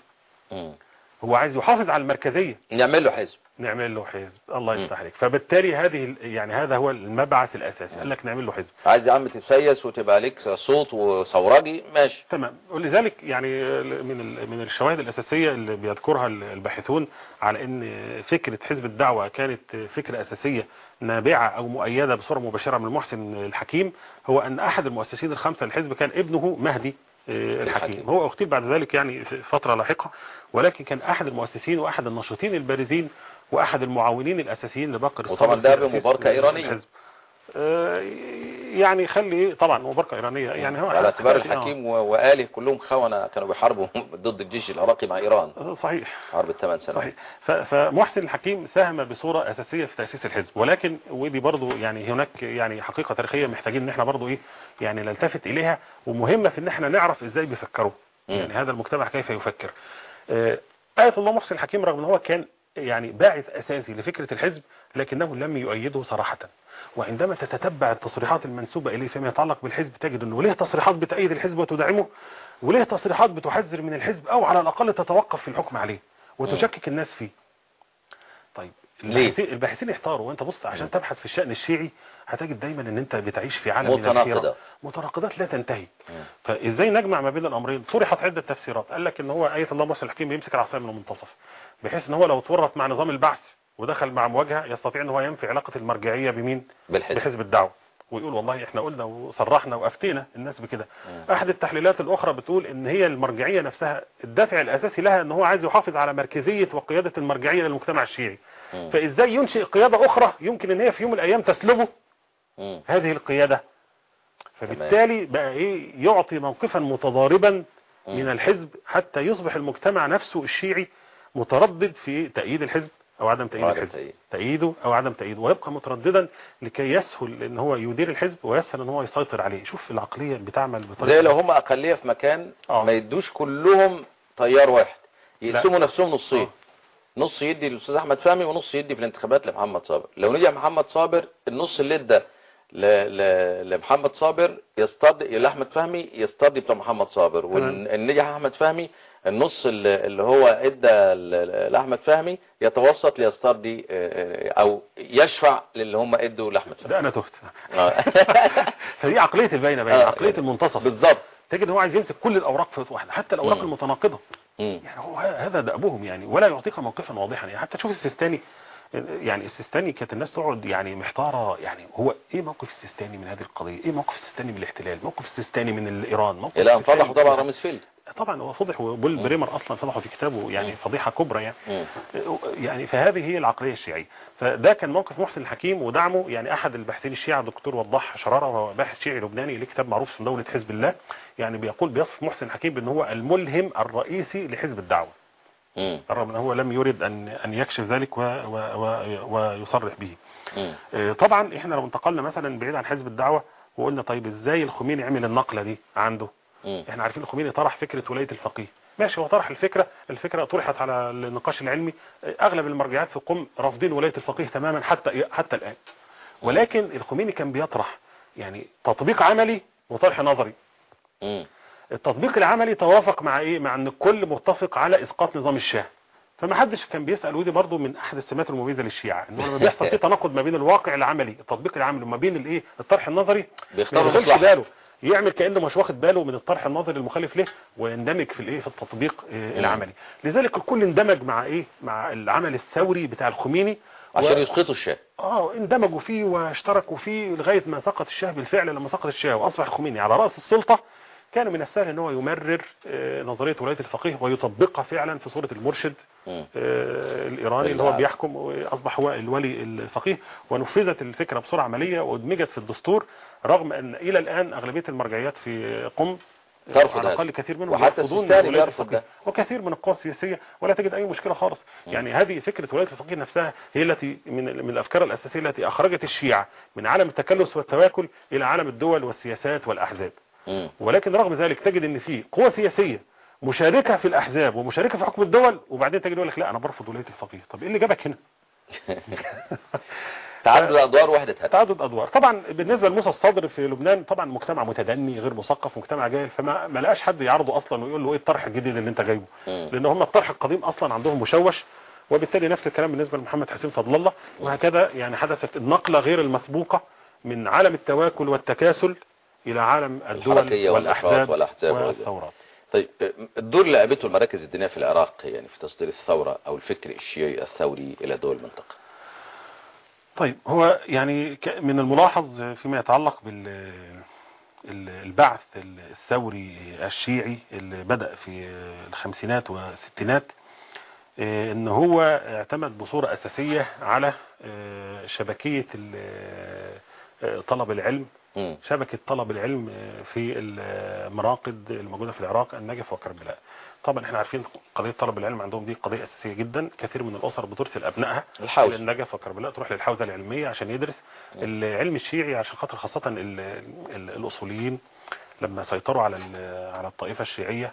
هو عايز يحافظ على المركزية، نعمل له حزب. الله يفتح عليك. فبالتالي هذا هو المبعث الأساسي. قال لك نعمل له حزب. عايز يا عم تتسيس وتبقى لك صوت وثورجي، ماشي تمام. ولذلك يعني من الشواهد الأساسية اللي بيذكرها الباحثون على ان فكرة حزب الدعوة كانت فكرة أساسية نابعة أو مؤيدة بصورة مباشرة من محسن الحكيم، هو أن أحد المؤسسين الخمسة للحزب كان ابنه مهدي الحكيم. هو اغتيل بعد ذلك يعني في فترة لاحقة، ولكن كان أحد المؤسسين وأحد الناشطين البارزين وأحد المعاونين الأساسيين لبكر الصادق. وطبعا ده بمباركة إيرانية. يعني خلي طبعا مباركة إيرانية، يعني هو على اعتبار الحكيم وآله كلهم خونة كانوا بيحاربوا ضد الجيش العراقي مع إيران. صحيح. حرب ال8 سنوات. صحيح. فمحسن الحكيم ساهم بصورة أساسية في تأسيس الحزب، ولكن ودي برضو يعني هناك يعني حقيقة تاريخية محتاجين ان احنا برضو يعني نلتفت إليها، ومهمة في ان احنا نعرف ازاي بيفكروا، يعني هذا المجتمع كيف يفكر. آية الله محسن الحكيم رغم ان هو كان يعني باعث أساسي لفكرة الحزب، لكنه لم يؤيده صراحة. وعندما تتتبع التصريحات المنسوبة إليه فيما يتعلق بالحزب تجد أنه له تصريحات بتأيد الحزب وتدعمه، وله تصريحات بتحذر من الحزب أو على الأقل تتوقف في الحكم عليه وتشكك الناس فيه. طيب الباحثين يحتاروا، وانت بص عشان تبحث في الشأن الشيعي هتجد دايما ان انت بتعيش في عالم من الحيرة، متناقضات لا تنتهي. فازاي نجمع ما بين الامرين؟ طرحت عدة تفسيرات. قال لك ان هو آية الله محسن الحكيم بيمسك العصاية من المنتصف، بحيث ان هو لو تورط مع نظام البعث ودخل مع مواجهة يستطيع ان هو ينفي علاقة المرجعية بمين؟ بحزب الدعوة، ويقول والله احنا قلنا وصرحنا وافتينا الناس بكده. احد التحليلات الاخرى بتقول ان هي المرجعية نفسها الدافع الاساسي لها ان هو عايز يحافظ على مركزية وقيادة المرجعية للمجتمع الشيعي. فازاي ينشئ قيادة اخرى يمكن ان هي في يوم من الايام تسلبه هذه القيادة؟ فبالتالي بقى يعطي موقفا متضاربا من الحزب حتى يصبح المجتمع نفسه الشيعي متردد في تأييد الحزب او عدم تأييد الحزب، تأييده او عدم تأييده، ويبقى مترددا لكي يسهل ان هو يدير الحزب ويسهل ان هو يسيطر عليه. شوف العقلية بتعمل بطريقة زي لو هم اقلية في مكان ما يدوش كلهم تيار واحد، يقسموا نفسهم نصين، نص يدي للاستاذ احمد فهمي ونص يدي في الانتخابات لمحمد صابر. لو نجح محمد صابر النص اللي ادى لمحمد صابر يستضي لاحمد فهمي يستضي بتاع محمد صابر، وان نجح احمد فهمي النص اللي هو ادى لاحمد فهمي يتوسط ليسترضي او يشفع للي هم ادوا لاحمد فهمي. ده انا تهت. فدي عقليه البين بين عقليه المنتصف بالظبط. تجد ان هو عايز يمسك كل الاوراق في واحده، حتى الاوراق المتناقضه. يعني هو هذا دأبهم يعني، ولا يعطيك موقفا واضحا. يعني حتى شوف السيستاني، يعني السيستاني كانت الناس تقعد يعني محتاره، يعني هو ايه موقف السيستاني من هذه القضيه؟ ايه موقف السيستاني من الاحتلال؟ موقف السيستاني من ايران؟ موقف الى ان فضحوا طبعا رامسفيلد. طبعا هو فضح، وبول بريمر اصلا فضحه في كتابه، يعني فضيحه كبرى يعني. يعني فهذه هي العقليه الشيعيه. فده كان موقف محسن الحكيم ودعمه. يعني احد الباحثين الشيعة دكتور وضاح شراره، وهو باحث شيعي لبناني له كتاب معروف اسمه دولة حزب الله، يعني بيقول بيصف محسن الحكيم بان هو الملهم الرئيسي لحزب الدعوه. رغم ان هو لم يرد ان يكشف ذلك ويصرح به. طبعا احنا لو انتقلنا مثلا بعيد عن حزب الدعوة وقلنا طيب ازاي الخميني عمل النقلة دي عنده؟ احنا عارفين الخميني طرح فكرة ولاية الفقيه، ماشي، هو طرح الفكرة طرحت على النقاش العلمي، اغلب المرجعات في قم رافضين ولاية الفقيه تماما حتى الان، ولكن الخميني كان بيطرح يعني تطبيق عملي وطرح نظري. التطبيق العملي توافق مع ايه؟ مع ان الكل متفق على اسقاط نظام الشاه، فما حدش كان بيسأل، ودي برضو من احد السمات المميزة للشيعة، انه لما بيحصل فيه تناقض ما بين الواقع العملي التطبيق العملي وما بين الايه الطرح النظري، بيختاروا مصلحة، يعمل كأنه مش واخد باله من الطرح النظري المخالف له ويندمج في الايه في التطبيق العملي. لذلك الكل اندمج مع ايه مع العمل الثوري بتاع الخميني عشان يسقطوا الشاه. اندمجوا فيه واشتركوا فيه لغاية ما سقط الشاه بالفعل. لما سقط الشاه واصبح الخميني على رأس السلطة، كان من السهل ان هو يمرر نظرية ولاية الفقيه ويطبقها فعلا في صورة المرشد الإيراني اللي هو بيحكم، وأصبح هو الولي الفقيه، ونفذت الفكرة بصورة عملية وادمجت في الدستور، رغم أن إلى الآن أغلبية المرجعيات في قم ترفض على الأقل كثير منهم وحتى السيستاني بيرفض ده، وكثير من القوى السياسية ولا تجد أي مشكلة خالص. يعني هذه فكرة ولاية الفقيه نفسها هي التي من الأفكار الأساسية التي أخرجت الشيعة من عالم التكلس والتواكل إلى عالم الدول والسياسات والأحزاب. ولكن رغم ذلك تجد ان في قوى سياسية مشاركة في الاحزاب ومشاركة في حكم الدول، وبعدين تجد يقول لك لا انا برفض ولاية الفقيه. طب ايه اللي جابك هنا؟ تعدد ادوار وحدة هدف. تعدد ادوار. طبعا بالنسبة لموسى الصدر في لبنان طبعا مجتمع متدني غير مثقف، مجتمع جاهل، فما لقاش حد يعرضه اصلا ويقول له ايه الطرح الجديد اللي انت جايبه، لان هم الطرح القديم اصلا عندهم مشوش. وبالتالي نفس الكلام بالنسبة لمحمد حسين فضل الله، وهكذا يعني حدثت النقلة غير المسبوقة من عالم التواكل والتكاسل الى عالم الدول والاحزاب والثورات. طيب الدور اللي لعبته المراكز الدينية في العراق يعني في تصدير الثورة او الفكر الشيعي الثوري الى دول المنطقة؟ طيب هو يعني من الملاحظ فيما يتعلق بالبعث الثوري الشيعي اللي بدأ في الخمسينات والستينات، ان هو اعتمد بصورة اساسية على شبكية طلب العلم، شبكة طلب العلم في المراقد الموجودة في العراق النجف وكربلاء. طبعا احنا عارفين قضية طلب العلم عندهم دي قضية أساسية جدا، كثير من الأسر بترسل أبنائها إلى النجف وكربلاء تروح للحوزة العلمية عشان يدرس العلم الشيعي، عشان خاطر خاصة الأصوليين لما سيطروا على الطائفة الشيعية،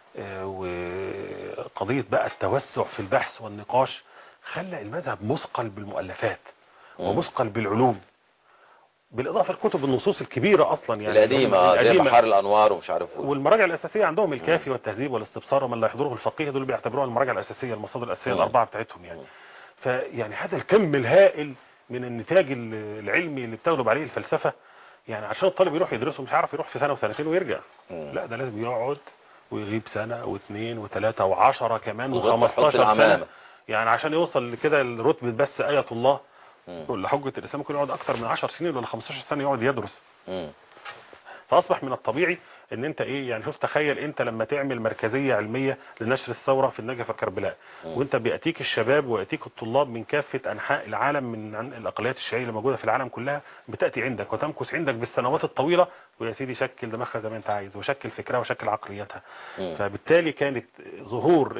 وقضية بقى التوسع في البحث والنقاش خلى المذهب مثقل بالمؤلفات ومثقل بالعلوم، بالإضافة لكتب النصوص الكبيرة أصلا يعني القديمة زي بحار الأنوار ومش عارف والمراجع الأساسية عندهم الكافي والتهذيب والاستبصار ومن لا يحضره الفقيه، دول بيعتبروها المراجع الأساسية، المصادر الأساسية الأربعة بتاعتهم يعني. فيعني هذا الكم الهائل من النتاج العلمي اللي بتغلب عليه الفلسفة، يعني عشان الطالب يروح يدرسه مش عارف يروح في سنة وسنتين ويرجع، لا ده لازم يقعد ويغيب سنة واثنين وثلاثة وعشرة كمان و15 سنة يعني عشان يوصل لكده لرتبة بس آية الله لحجة الإسلام. ممكن يقعد أكتر من 10 سنين ولا 15 سنة يقعد يدرس. فأصبح من الطبيعي ان انت ايه يعني شوف تخيل انت لما تعمل مركزية علمية لنشر الثورة في النجف وكربلاء، وانت بيأتيك الشباب ويأتيك الطلاب من كافة انحاء العالم، من الاقليات الشيعية اللي موجودة في العالم كلها، بتأتي عندك وتمكث عندك بالسنوات الطويلة، ويا سيدي شكل دماغها زي ما انت عايز وشكل فكرها وشكل عقليتها. فبالتالي كانت ظهور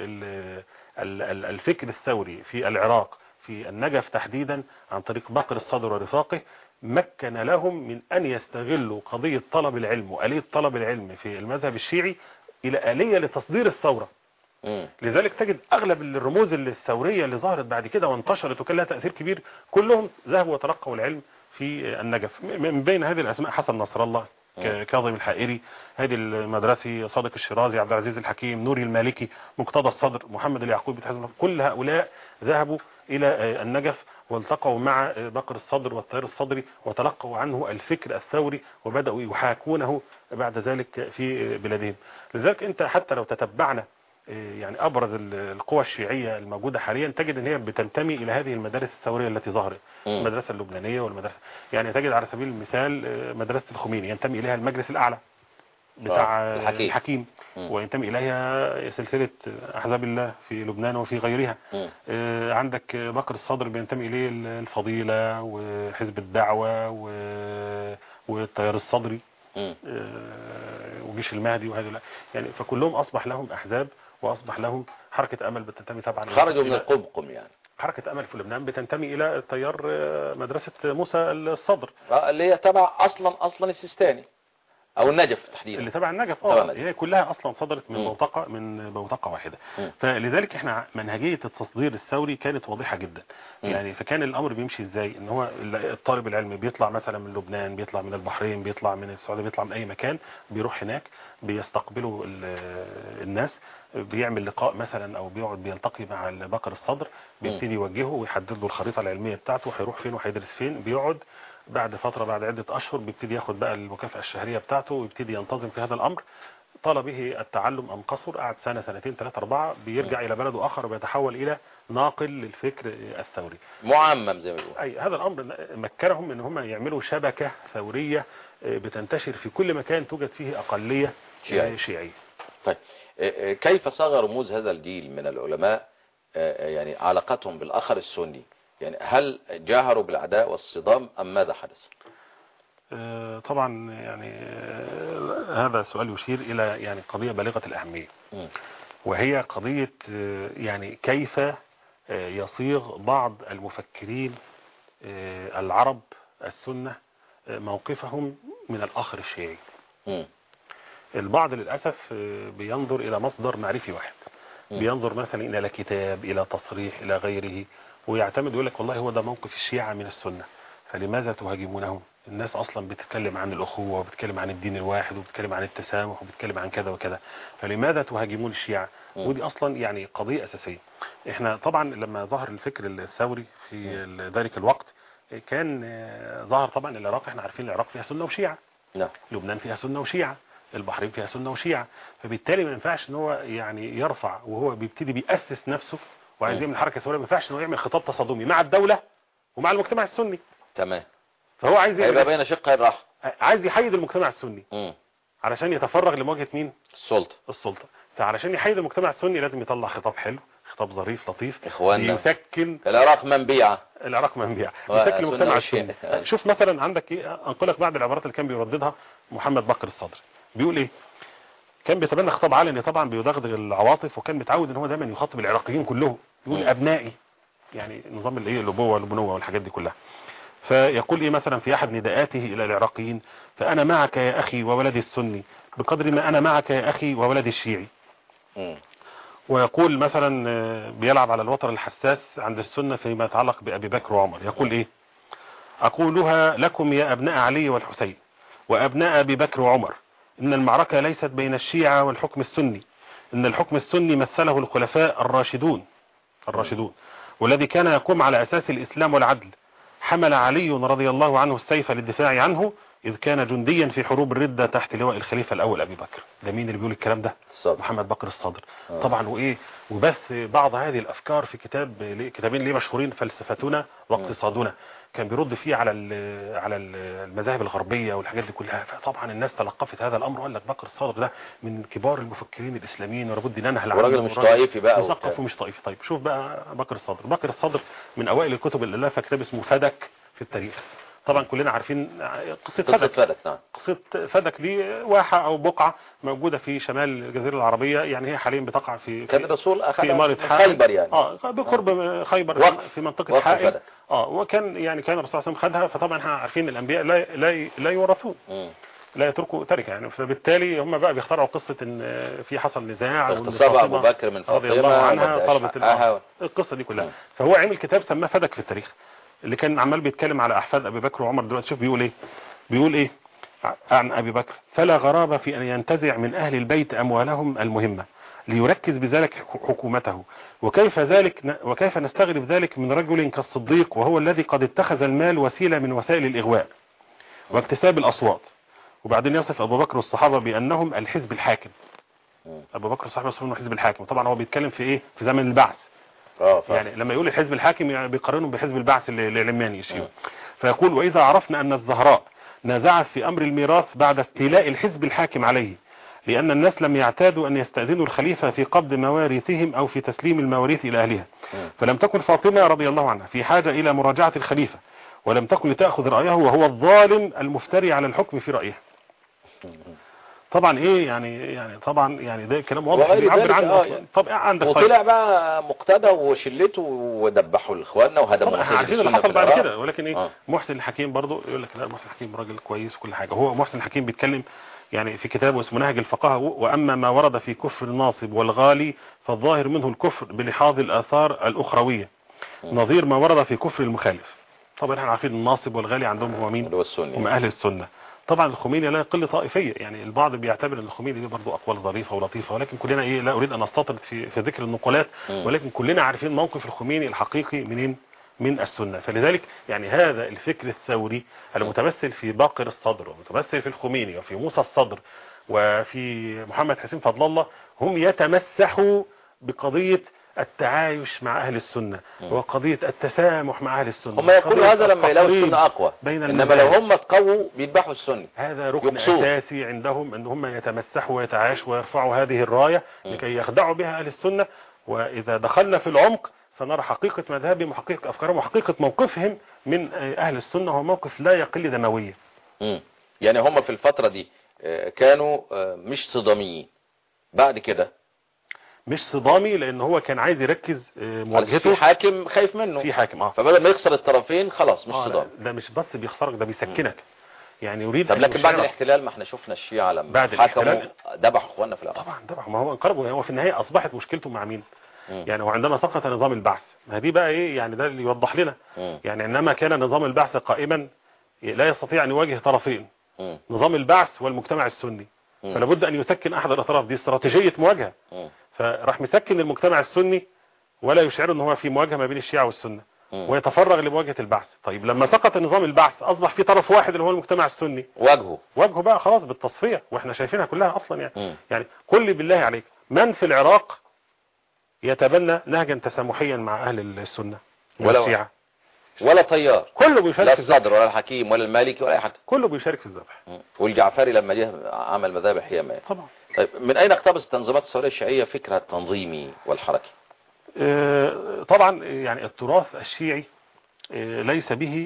الفكر الثوري في العراق في النجف تحديدا عن طريق بكر الصدر ورفاقه مكن لهم من أن يستغلوا قضية طلب العلم وآلية طلب العلم في المذهب الشيعي إلى آلية لتصدير الثورة. لذلك تجد أغلب الرموز الثورية اللي ظهرت بعد كده وانتشرت وكان لها تأثير كبير كلهم ذهبوا وتلقوا العلم في النجف. من بين هذه الأسماء حسن نصر الله، كاظم الحائري، هادي المدرسي، صادق الشيرازي، عبد العزيز الحكيم، نوري المالكي، مقتدى الصدر، محمد اليعقوبي، كل هؤلاء ذهبوا إلى النجف والتقوا مع بكر الصدر والتيار الصدري وتلقوا عنه الفكر الثوري وبدأوا يحاكونه بعد ذلك في بلادهم. لذلك انت حتى لو تتبعنا يعني ابرز القوى الشيعية الموجودة حاليا تجد ان هي بتنتمي الى هذه المدارس الثورية التي ظهرت، المدرسة اللبنانية والمدرسة يعني تجد على سبيل المثال مدرسة الخميني ينتمي اليها المجلس الاعلى بتاع الحكيم وينتمي إليها سلسلة أحزاب الله في لبنان وفي غيرها. عندك بكر الصدر بينتمي إليه الفضيلة وحزب الدعوة والتيار الصدري وجيش المهدي وهذا يعني، فكلهم أصبح لهم أحزاب واصبح لهم حركة امل بتنتمي طبعا خرجوا من القمقم يعني. حركة امل في لبنان بتنتمي الى تيار مدرسة موسى الصدر اللي هي تبع اصلا السيستاني او النجف تحديدا، اللي تبع النجف. هي كلها اصلا صدرت من بوتقة واحدة. فلذلك احنا منهجية التصدير الثوري كانت واضحة جدا. يعني فكان الامر بيمشي ازاي؟ ان هو الطالب العلمي بيطلع مثلا من لبنان، بيطلع من البحرين، بيطلع من السعودية، بيطلع من اي مكان، بيروح هناك بيستقبلوا الناس، بيعمل لقاء مثلا او بيقعد بيلتقي مع بكر الصدر، بيبتدي يوجهه ويحدد له الخريطة العلمية بتاعته، هيروح فين وهيدرس فين. بيقعد بعد فترة، بعد عدة أشهر، بيبتدي ياخد بقى المكافأة الشهرية بتاعته ويبتدي ينتظم في هذا الأمر. طال به التعلم أم قصر، قعد سنة، سنتين، 3، 4، بيرجع إلى بلده آخر وبيتحول إلى ناقل للفكر الثوري معمم زي ما بيقولوا. أي هذا الأمر مكنهم إن هم يعملوا شبكة ثورية بتنتشر في كل مكان توجد فيه أقلية شيعية. طيب كيف صاغ رموز هذا الجيل من العلماء يعني علاقتهم بالآخر السني؟ يعني هل جاهروا بالعداء والصدام أم ماذا حدث؟ طبعا يعني هذا سؤال يشير إلى يعني قضية بالغة الأهمية، وهي قضية يعني كيف يصيغ بعض المفكرين العرب السنة موقفهم من الآخر الشيعي. البعض للأسف بينظر إلى مصدر معرفي واحد، بينظر مثلا إلى كتاب، إلى تصريح، إلى غيره، ويعتمد يقول لك والله هو ده موقف الشيعة من السنة، فلماذا تهاجمونهم؟ الناس أصلا بتتكلم عن الأخوة، وبتتكلم عن الدين الواحد، وبتتكلم عن التسامح، وبتتكلم عن كذا وكذا، فلماذا تهاجمون الشيعة؟ ودي أصلا يعني قضية أساسية. احنا طبعا لما ظهر الفكر الثوري في ذلك الوقت كان ظهر طبعا العراق. احنا عارفين العراق فيها سنة وشيعة، لبنان فيها سنة وشيعة، البحرين فيها سنة وشيعة، فبالتالي ما ينفعش ان هو يعني يرفع وهو بيبتدي بيأسس نفسه وعايز يعمل حركة ثورية، ما ينفعش ان هو يعمل خطاب تصادمي مع الدولة ومع المجتمع السني. تمام. فهو عايز يبقى بين شقين راح، عايز يحيد المجتمع السني علشان يتفرغ لمواجهة مين؟ السلطة. فعلشان يحيد المجتمع السني لازم يطلع خطاب حلو، خطاب ظريف لطيف، إخواننا يسكن العراق منبيعة، يسكن المجتمع السني. شوف مثلا عندك ايه، انقلك بعض العبارات اللي كان بيرددها محمد بكر الصدر. بيقول ايه؟ كان بيتبنى خطاب علني طبعا بيدغدغ العواطف، وكان متعود ان هو دايما يخاطب العراقيين كلهم، يقول ابنائي، يعني نظام الايه الابوه والبنوه والحاجات دي كلها. فيقول ايه مثلا في احد نداءاته الى العراقيين: فانا معك يا اخي وولدي السني بقدر ما انا معك يا اخي وولدي الشيعي. ويقول مثلا بيلعب على الوتر الحساس عند السنه فيما يتعلق بابي بكر وعمر، يقول ايه: اقولها لكم يا ابناء علي والحسين وابناء ابي بكر وعمر، ان المعركه ليست بين الشيعه والحكم السني، ان الحكم السني مثله الخلفاء الراشدون والذي كان يقوم على اساس الاسلام والعدل. حمل علي رضي الله عنه السيف للدفاع عنه إذ كان جنديا في حروب الردة تحت لواء الخليفة الأول أبي بكر. ده مين اللي بيقول الكلام ده؟ محمد بكر الصدر. طبعا وإيه وبث بعض هذه الأفكار في كتابين ليه مشهورين: فلسفتنا واقتصادنا. كان بيرد فيه على المذاهب الغربية والحاجات دي كلها. فطبعا الناس تلقفت هذا الأمر وقال لك بكر الصدر ده من كبار المفكرين الإسلاميين ولابد ننهل عنه، وراجل مش طائفي بقى، مثقف ومش طائفي. طيب شوف بقى بكر الصدر من أوائل الكتب اللي ألفها كتاب اسمه فدك في التاريخ. طبعا كلنا عارفين قصة فدك. قصة فدك دي واحة او بقعة موجودة في شمال الجزيرة العربية، يعني هي حاليا بتقع كان الرسول في إمارة خيبر، يعني بقرب خيبر في منطقة حائل. وكان يعني كان الرسول صلى الله عليه وسلم خدها. فطبعا احنا عارفين الانبياء لا يورثون، لا يتركوا تركة يعني. فبالتالي هم بقى بيخترعوا قصة ان في حصل نزاع اغتصاب ابو بكر من فاطمة رضي الله عنها طلبت القصة دي كلها. فهو عمل كتاب سماه فدك في التاريخ، اللي كان عمال بيتكلم على احفاد ابي بكر وعمر. دلوقتي شوف بيقول ايه عن ابي بكر: فلا غرابة في ان ينتزع من اهل البيت اموالهم المهمة ليركز بذلك حكومته، وكيف نستغرب ذلك من رجل كالصديق وهو الذي قد اتخذ المال وسيلة من وسائل الاغواء واكتساب الاصوات. وبعدين يصف ابو بكر والصحابة بانهم الحزب الحاكم. ابو بكر والصحابة يصفونه الحزب الحاكم. طبعا هو بيتكلم في ايه؟ في زمن البعث. يعني لما يقول الحزب الحاكم يعني بيقارنه بحزب البعث العلماني الشيوعي. فيقول: وإذا عرفنا أن الزهراء نازعت في أمر الميراث بعد استيلاء الحزب الحاكم عليه، لأن الناس لم يعتادوا أن يستأذنوا الخليفة في قبض مواريثهم أو في تسليم المواريث إلى أهلها، فلم تكن فاطمة رضي الله عنها في حاجة إلى مراجعة الخليفة، ولم تكن لتأخذ رأيه وهو الظالم المفتري على الحكم في رأيه. طبعا ايه يعني طبعا يعني ده كلام واضح بيعبر عنه. طب عندك وطلع بقى مقتدى وشلته ودبحوا الاخواننا وهدموا مساجد عارفين اللي السنه حصل في بعد العراق. كده، ولكن ايه محسن الحكيم برضو يقول لك لا، محسن الحكيم راجل كويس وكل حاجه. هو محسن الحكيم بيتكلم يعني في كتابه اسمه نهج الفقهاء، واما ما ورد في كفر الناصب والغالي فالظاهر منه الكفر بلحاظ الاثار الاخرويه، نظير ما ورد في كفر المخالف. طبعا احنا عارفين الناصب والغالي عندهم هو مين؟ هم اهل السنه. طبعا الخميني لا يقل طائفيه، يعني البعض بيعتبر ان الخميني دي برضه اقوال ظريفه ولطيفه، ولكن كلنا ايه، لا اريد ان استطرد في ذكر النقولات، ولكن كلنا عارفين موقف الخميني الحقيقي منين؟ من السنه. فلذلك يعني هذا الفكر الثوري المتمثل في باقر الصدر ومتمثل في الخميني وفي موسى الصدر وفي محمد حسين فضل الله، هم يتمسحوا بقضيه التعايش مع اهل السنه وقضيه التسامح مع اهل السنه. هم يقولوا هذا لما يلاقوا السنه اقوى، انما لو هم اتقووا بيذبحوا السني. هذا ركن اساسي عندهم، ان هم يتمسحوا ويتعايشوا ويرفعوا هذه الرايه لكي يخدعوا بها اهل السنه. واذا دخلنا في العمق سنرى حقيقه مذهبهم وحقيقه افكارهم وحقيقه موقفهم من اهل السنه، هو موقف لا يقل دمويه. يعني هم في الفتره دي كانوا مش صداميين. بعد كده مش صدامي، لان هو كان عايز يركز مواجهته. في حاكم خايف منه، في حاكم فبدل ما يخسر الطرفين خلاص مش صدام. ده مش بس بيخسرك، ده بيسكنك. يعني يريد. طب لكن بعد الاحتلال ما احنا شفنا الشيعة لما حكموا ذبحوا اخواننا في العراق. طبعا ذبحوا، ما هو انقلبوا. هو في النهايه اصبحت مشكلته مع مين؟ يعني وعندما سقط نظام البعث، ما دي بقى ايه يعني، ده اللي يوضح لنا. يعني انما كان نظام البعث قائما لا يستطيع ان يواجه طرفين، نظام البعث والمجتمع السني، فلا بد ان يسكن احد الاطراف. دي استراتيجيه مواجهه. فراح مسكن المجتمع السني ولا يشعر ان هو في مواجهه ما بين الشيعة والسنه، ويتفرغ لمواجهه البعث. طيب لما سقط نظام البعث اصبح في طرف واحد اللي هو المجتمع السني، واجهه بقى خلاص بالتصفيه، واحنا شايفينها كلها اصلا يعني. يعني كل بالله عليك من في العراق يتبنى نهجا تسامحيا مع اهل السنه ولا الشيعة؟ ولا طيار، كله بيشارك، لا الصدر ولا الحكيم ولا المالكي ولا اي حد، كله بيشارك في الذبح. والجعفري لما جه عمل مذابح ياما طبعا. طيب من اين اقتبس التنظيمات الثوريه الشيعيه فكرها التنظيمي والحركي؟ طبعا يعني التراث الشيعي ليس به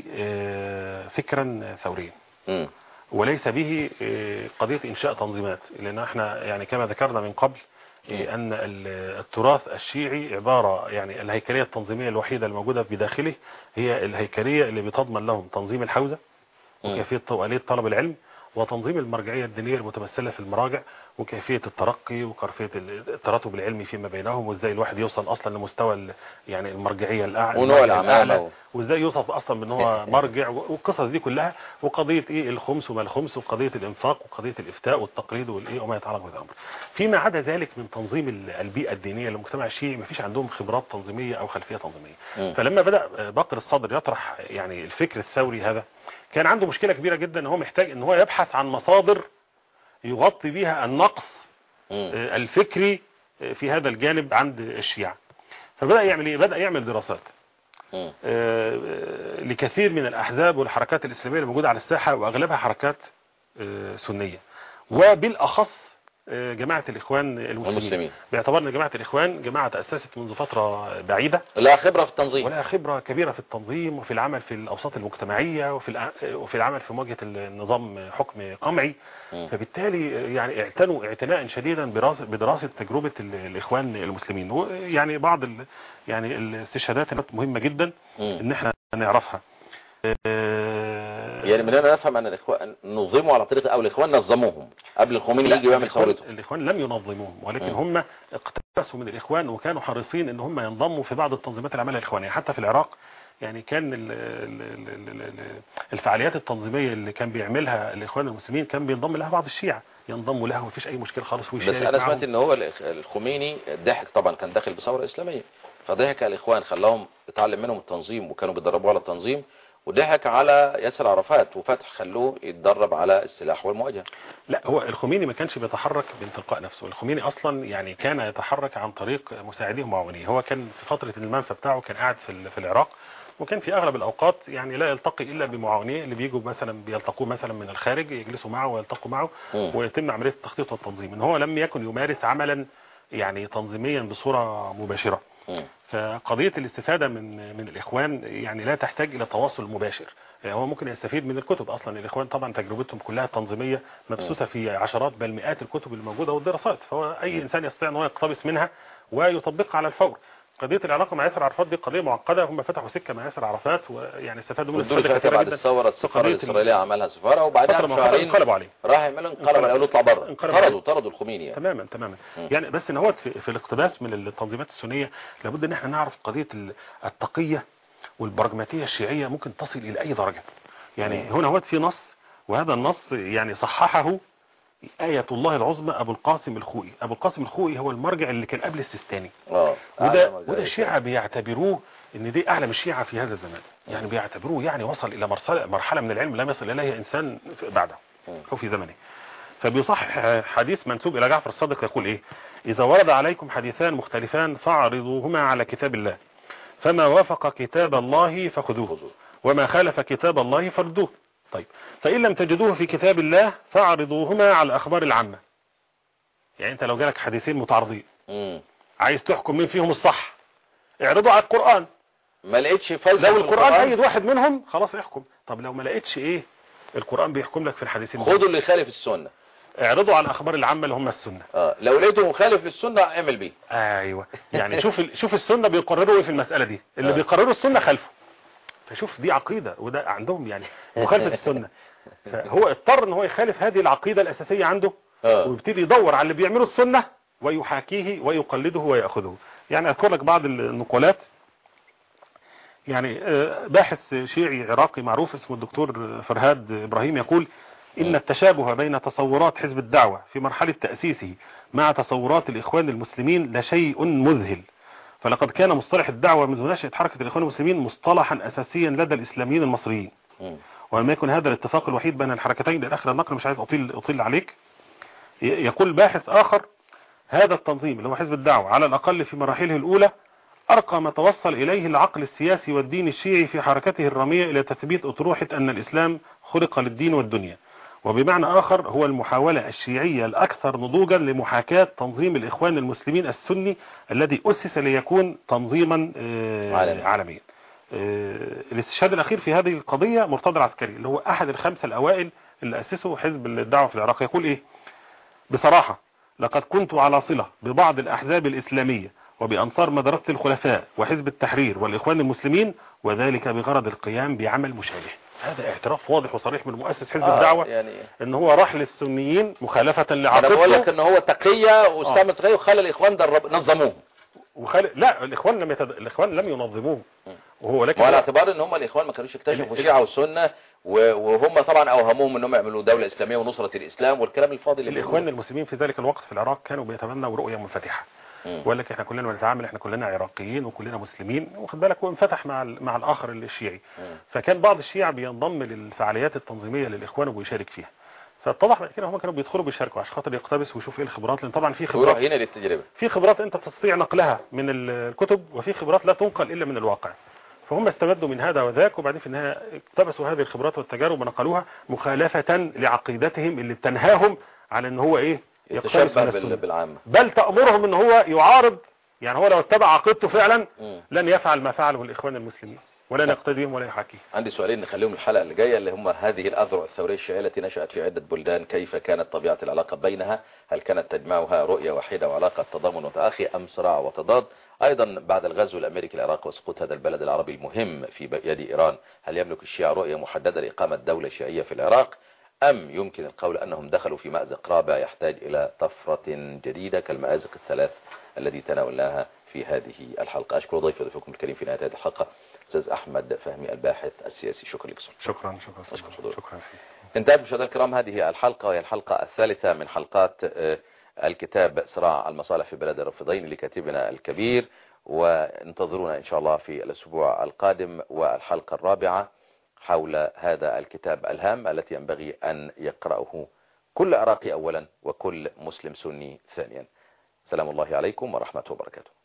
فكرا ثوريا، وليس به قضيه انشاء تنظيمات، لان احنا يعني كما ذكرنا من قبل ان التراث الشيعي عباره، يعني الهيكليه التنظيميه الوحيده الموجوده بداخله هي الهيكليه اللي بتضمن لهم تنظيم الحوزه وكيفيه آلية طلب العلم، وتنظيم المرجعيه الدينيه المتمثله في المراجع، وكيفيه الترقي وكيفيه التراتب العلمي فيما بينهم، وازاي الواحد يوصل اصلا لمستوى يعني المرجعيه الاعلى ونوع الاعمال، وازاي يوصل اصلا بان هو مرجع، والقصص دي كلها، وقضيه ايه الخمس وما الخمس، وقضيه الانفاق، وقضيه الافتاء والتقليد والايه وما يتعلق بالامر. فيما عدا ذلك من تنظيم البيئه الدينيه للمجتمع الشيعي ما فيش عندهم خبرات تنظيميه او خلفيه تنظيميه. فلما بدا باقر الصدر يطرح يعني الفكر الثوري هذا، كان عنده مشكله كبيره جدا، ان هو محتاج ان هو يبحث عن مصادر يغطي بها النقص الفكري في هذا الجانب عند الشيعة. فبدأ يعمل ايه؟ بدأ يعمل دراسات لكثير من الأحزاب والحركات الإسلامية الموجودة على الساحة، وأغلبها حركات سنية، وبالأخص جماعة الإخوان المسلمين. باعتبار أن جماعة الإخوان جماعة تأسست منذ فترة بعيدة، لا خبرة في التنظيم، ولا خبرة كبيرة في التنظيم وفي العمل في الأوساط المجتمعية وفي العمل في مواجهة النظام حكم قمعي. فبالتالي يعني اعتنوا اعتناء شديدا بدراسة تجربة الإخوان المسلمين، ويعني بعض يعني الاستشهادات مهمة جدا ان احنا نعرفها. يعني من هنا نفهم ان الاخوان نظموا على طريقه، او الاخوان نظموهم قبل الخميني يجي ويعمل ثورته. الاخوان لم ينظموهم، ولكن هم اقتبسوا من الاخوان، وكانوا حريصين ان هم ينضموا في بعض التنظيمات اللي عملها الاخوان. حتى في العراق يعني كان الفعاليات التنظيميه اللي كان بيعملها الاخوان المسلمين كان بينضم لها بعض الشيعة، ينضموا لها ومفيش اي مشكله خالص. بس انا سمعت ان هو الخميني ضحك، طبعا كان داخل بثوره اسلاميه، فضحك على الاخوان، خلاهم يتعلم منهم التنظيم، وكانوا بيدربوه على التنظيم، وضحك على ياسر عرفات وفتح خلوه يتدرب على السلاح والمواجهه. لا، هو الخميني ما كانش بيتحرك من تلقاء نفسه، الخميني اصلا يعني كان يتحرك عن طريق مساعديه ومعاونيه. هو كان في فتره المنفى بتاعه كان قاعد في العراق، وكان في اغلب الاوقات يعني لا يلتقي الا بمعاونيه اللي بيجوا مثلا بيلتقوه مثلا من الخارج، يجلسوا معه ويلتقوا معه ويتم عمليه التخطيط والتنظيم. ان هو لم يكن يمارس عملا يعني تنظيميا بصوره مباشره. فقضيه الاستفاده من الاخوان يعني لا تحتاج الى تواصل مباشر، هو ممكن يستفيد من الكتب اصلا. الاخوان طبعا تجربتهم كلها تنظيميه مبثوثه في عشرات بل مئات الكتب الموجوده والدراسات، فهو اي انسان يستطيع ان هو يقتبس منها ويطبقها على الفور. قضيه العلاقه مع ياسر عرفات دي قضيه معقده، هم فتحوا سكه مع ياسر عرفات ويعني استفادوا منه استفاده كثيره بعد الثوره. السفاره الاسرائيليه عملها سفاره وبعدها بشهرين انقلبوا عليه، راح يعملوا انقلب قالوا اطلع بره، طردوا الخميني يعني. تماما يعني. بس ان هو في الاقتباس من التنظيمات السنيه لابد ان احنا نعرف قضيه التقيه والبراجماتيه الشيعيه ممكن تصل الى اي درجه. يعني هنا هو في نص، وهذا النص يعني صححه آية الله العظمى أبو القاسم الخوئي. أبو القاسم الخوئي هو المرجع اللي كان قبل السيستاني، وده الشيعة بيعتبروه ان دي أعلم الشيعة في هذا الزمان، يعني بيعتبروه يعني وصل إلى مرحلة من العلم لم يصل إليها إنسان بعده أو في زمنه. فبيصحح حديث منسوب إلى جعفر الصادق يقول إيه: إذا ورد عليكم حديثان مختلفان فاعرضوهما على كتاب الله، فما وافق كتاب الله فخذوه وما خالف كتاب الله فردوه. طيب، فإن لم تجدوه في كتاب الله فاعرضوهما على الأخبار العامة. يعني أنت لو جالك حديثين متعارضين عايز تحكم مين فيهم الصح، اعرضوا على القرآن. ما لقيتش فلسفة لو القرآن أيد واحد منهم خلاص احكم. طب لو ما لقيتش إيه القرآن بيحكم لك في الحديثين، خدوا اللي يخالف السنة، اعرضوا على الأخبار العامة اللي هم السنة. لو لقيته مخالف للسنة اعمل بيه. ايوه يعني شوف السنة بيقرروا ايه في المسألة دي، اللي بيقرروا السنة خلفه. فشوف دي عقيدة وده عندهم يعني مخالفة السنة، فهو اضطر ان هو يخالف هذه العقيدة الأساسية عنده ويبتدي يدور على اللي بيعملوا السنة ويحاكيه ويقلده ويأخذه. يعني أذكر لك بعض النقولات. يعني باحث شيعي عراقي معروف اسمه الدكتور فرهاد إبراهيم يقول: إن التشابه بين تصورات حزب الدعوة في مرحلة تأسيسه مع تصورات الإخوان المسلمين لشيء مذهل، فلقد كان مصطلح الدعوة منذ نشأة حركة الإخوان المسلمين مصطلحا أساسيا لدى الإسلاميين المصريين، ولم يكن هذا الاتفاق الوحيد بين الحركتين. لآخر النقل مش عايز أطيل عليك. يقول باحث آخر: هذا التنظيم اللي هو حزب الدعوة على الأقل في مراحله الأولى أرقى ما توصل إليه العقل السياسي والدين الشيعي في حركته الرامية إلى تثبيت أطروحة أن الإسلام خلق للدين والدنيا، وبمعنى آخر هو المحاولة الشيعية الأكثر نضوجا لمحاكاة تنظيم الإخوان المسلمين السني الذي أسس ليكون تنظيما عالميا. الاستشهاد الأخير في هذه القضية مرتضى العسكري اللي هو أحد الخمسة الأوائل اللي أسسوا حزب الدعوة في العراق. يقول إيه: بصراحة لقد كنت على صلة ببعض الأحزاب الإسلامية وبأنصار مدرسة الخلفاء وحزب التحرير والإخوان المسلمين، وذلك بغرض القيام بعمل مشابه. هذا اعتراف واضح وصريح من مؤسس حزب الدعوة يعني ان هو راح للسنيين مخالفة لعقيدته. انا بقول لك ان هو تقية واستعمل تقية وخلى الاخوان نظموه. لا، الاخوان لم ينظموه، وهو لكن وعلى اعتبار ان هم الاخوان ما كانوش اكتشفوا الشيعة والسنة، وهم طبعا اوهموهم انهم يعملوا دولة اسلامية ونصرة الاسلام والكلام الفاضي اللي الاخوان المسلمين في ذلك الوقت في العراق كانوا بيتبنوا رؤية منفتحة، وقال لك احنا كلنا بنتعامل، احنا كلنا عراقيين وكلنا مسلمين، واخد بالك، وانفتح مع الاخر الشيعي. فكان بعض الشيعة بينضم للفعاليات التنظيمية للاخوان وبيشارك فيها. فاتضح بعد كده هم كانوا بيدخلوا بيشاركوا عشان خاطر يقتبس ويشوف ايه الخبرات، لان طبعا في خبرات هنا للتجربة، في خبرات انت تستطيع نقلها من الكتب، وفي خبرات لا تنقل الا من الواقع. فهم استمدوا من هذا وذاك، وبعدين في النهايه اقتبسوا هذه الخبرات والتجارب ونقلوها مخالفة لعقيدتهم اللي بتنهاهم على ان هو ايه يتشبه بالعامة، بل تأمرهم ان هو يعارض. يعني هو لو اتبع عقيدته فعلا لن يفعل ما فعله الإخوان المسلمين ولن يقتدي بهم ولا يحاكيه. عندي سؤالين نخليهم الحلقة اللي جاية، اللي هم هذه الأذرع الثورية الشيعية التي نشأت في عدة بلدان، كيف كانت طبيعة العلاقة بينها؟ هل كانت تجمعها رؤية واحدة وعلاقة تضامن وتآخي أم صراع وتضاد؟ أيضا بعد الغزو الأمريكي العراق وسقوط هذا البلد العربي المهم في يد إيران، هل يملك الشيعة رؤية محددة لإقامة دولة شيعية في العراق، أم يمكن القول أنهم دخلوا في مأزق رابع يحتاج إلى طفرة جديدة كالمآزق الثلاث التي تناولناها في هذه الحلقة؟ أشكر ضيفكم الكريم في نهاية هذه الحلقة أستاذ أحمد فهمي الباحث السياسي. شكرا لك. شكرا. انتهت مشاهدينا الكرام هذه الحلقة، وهي الحلقة الثالثة من حلقات الكتاب صراع المصالح في بلد الرافضين لكاتبنا الكبير، وانتظرونا إن شاء الله في الأسبوع القادم والحلقة الرابعة حول هذا الكتاب الهام التي ينبغي أن يقرأه كل عراقي أولا وكل مسلم سني ثانيا. سلام الله عليكم ورحمة وبركاته.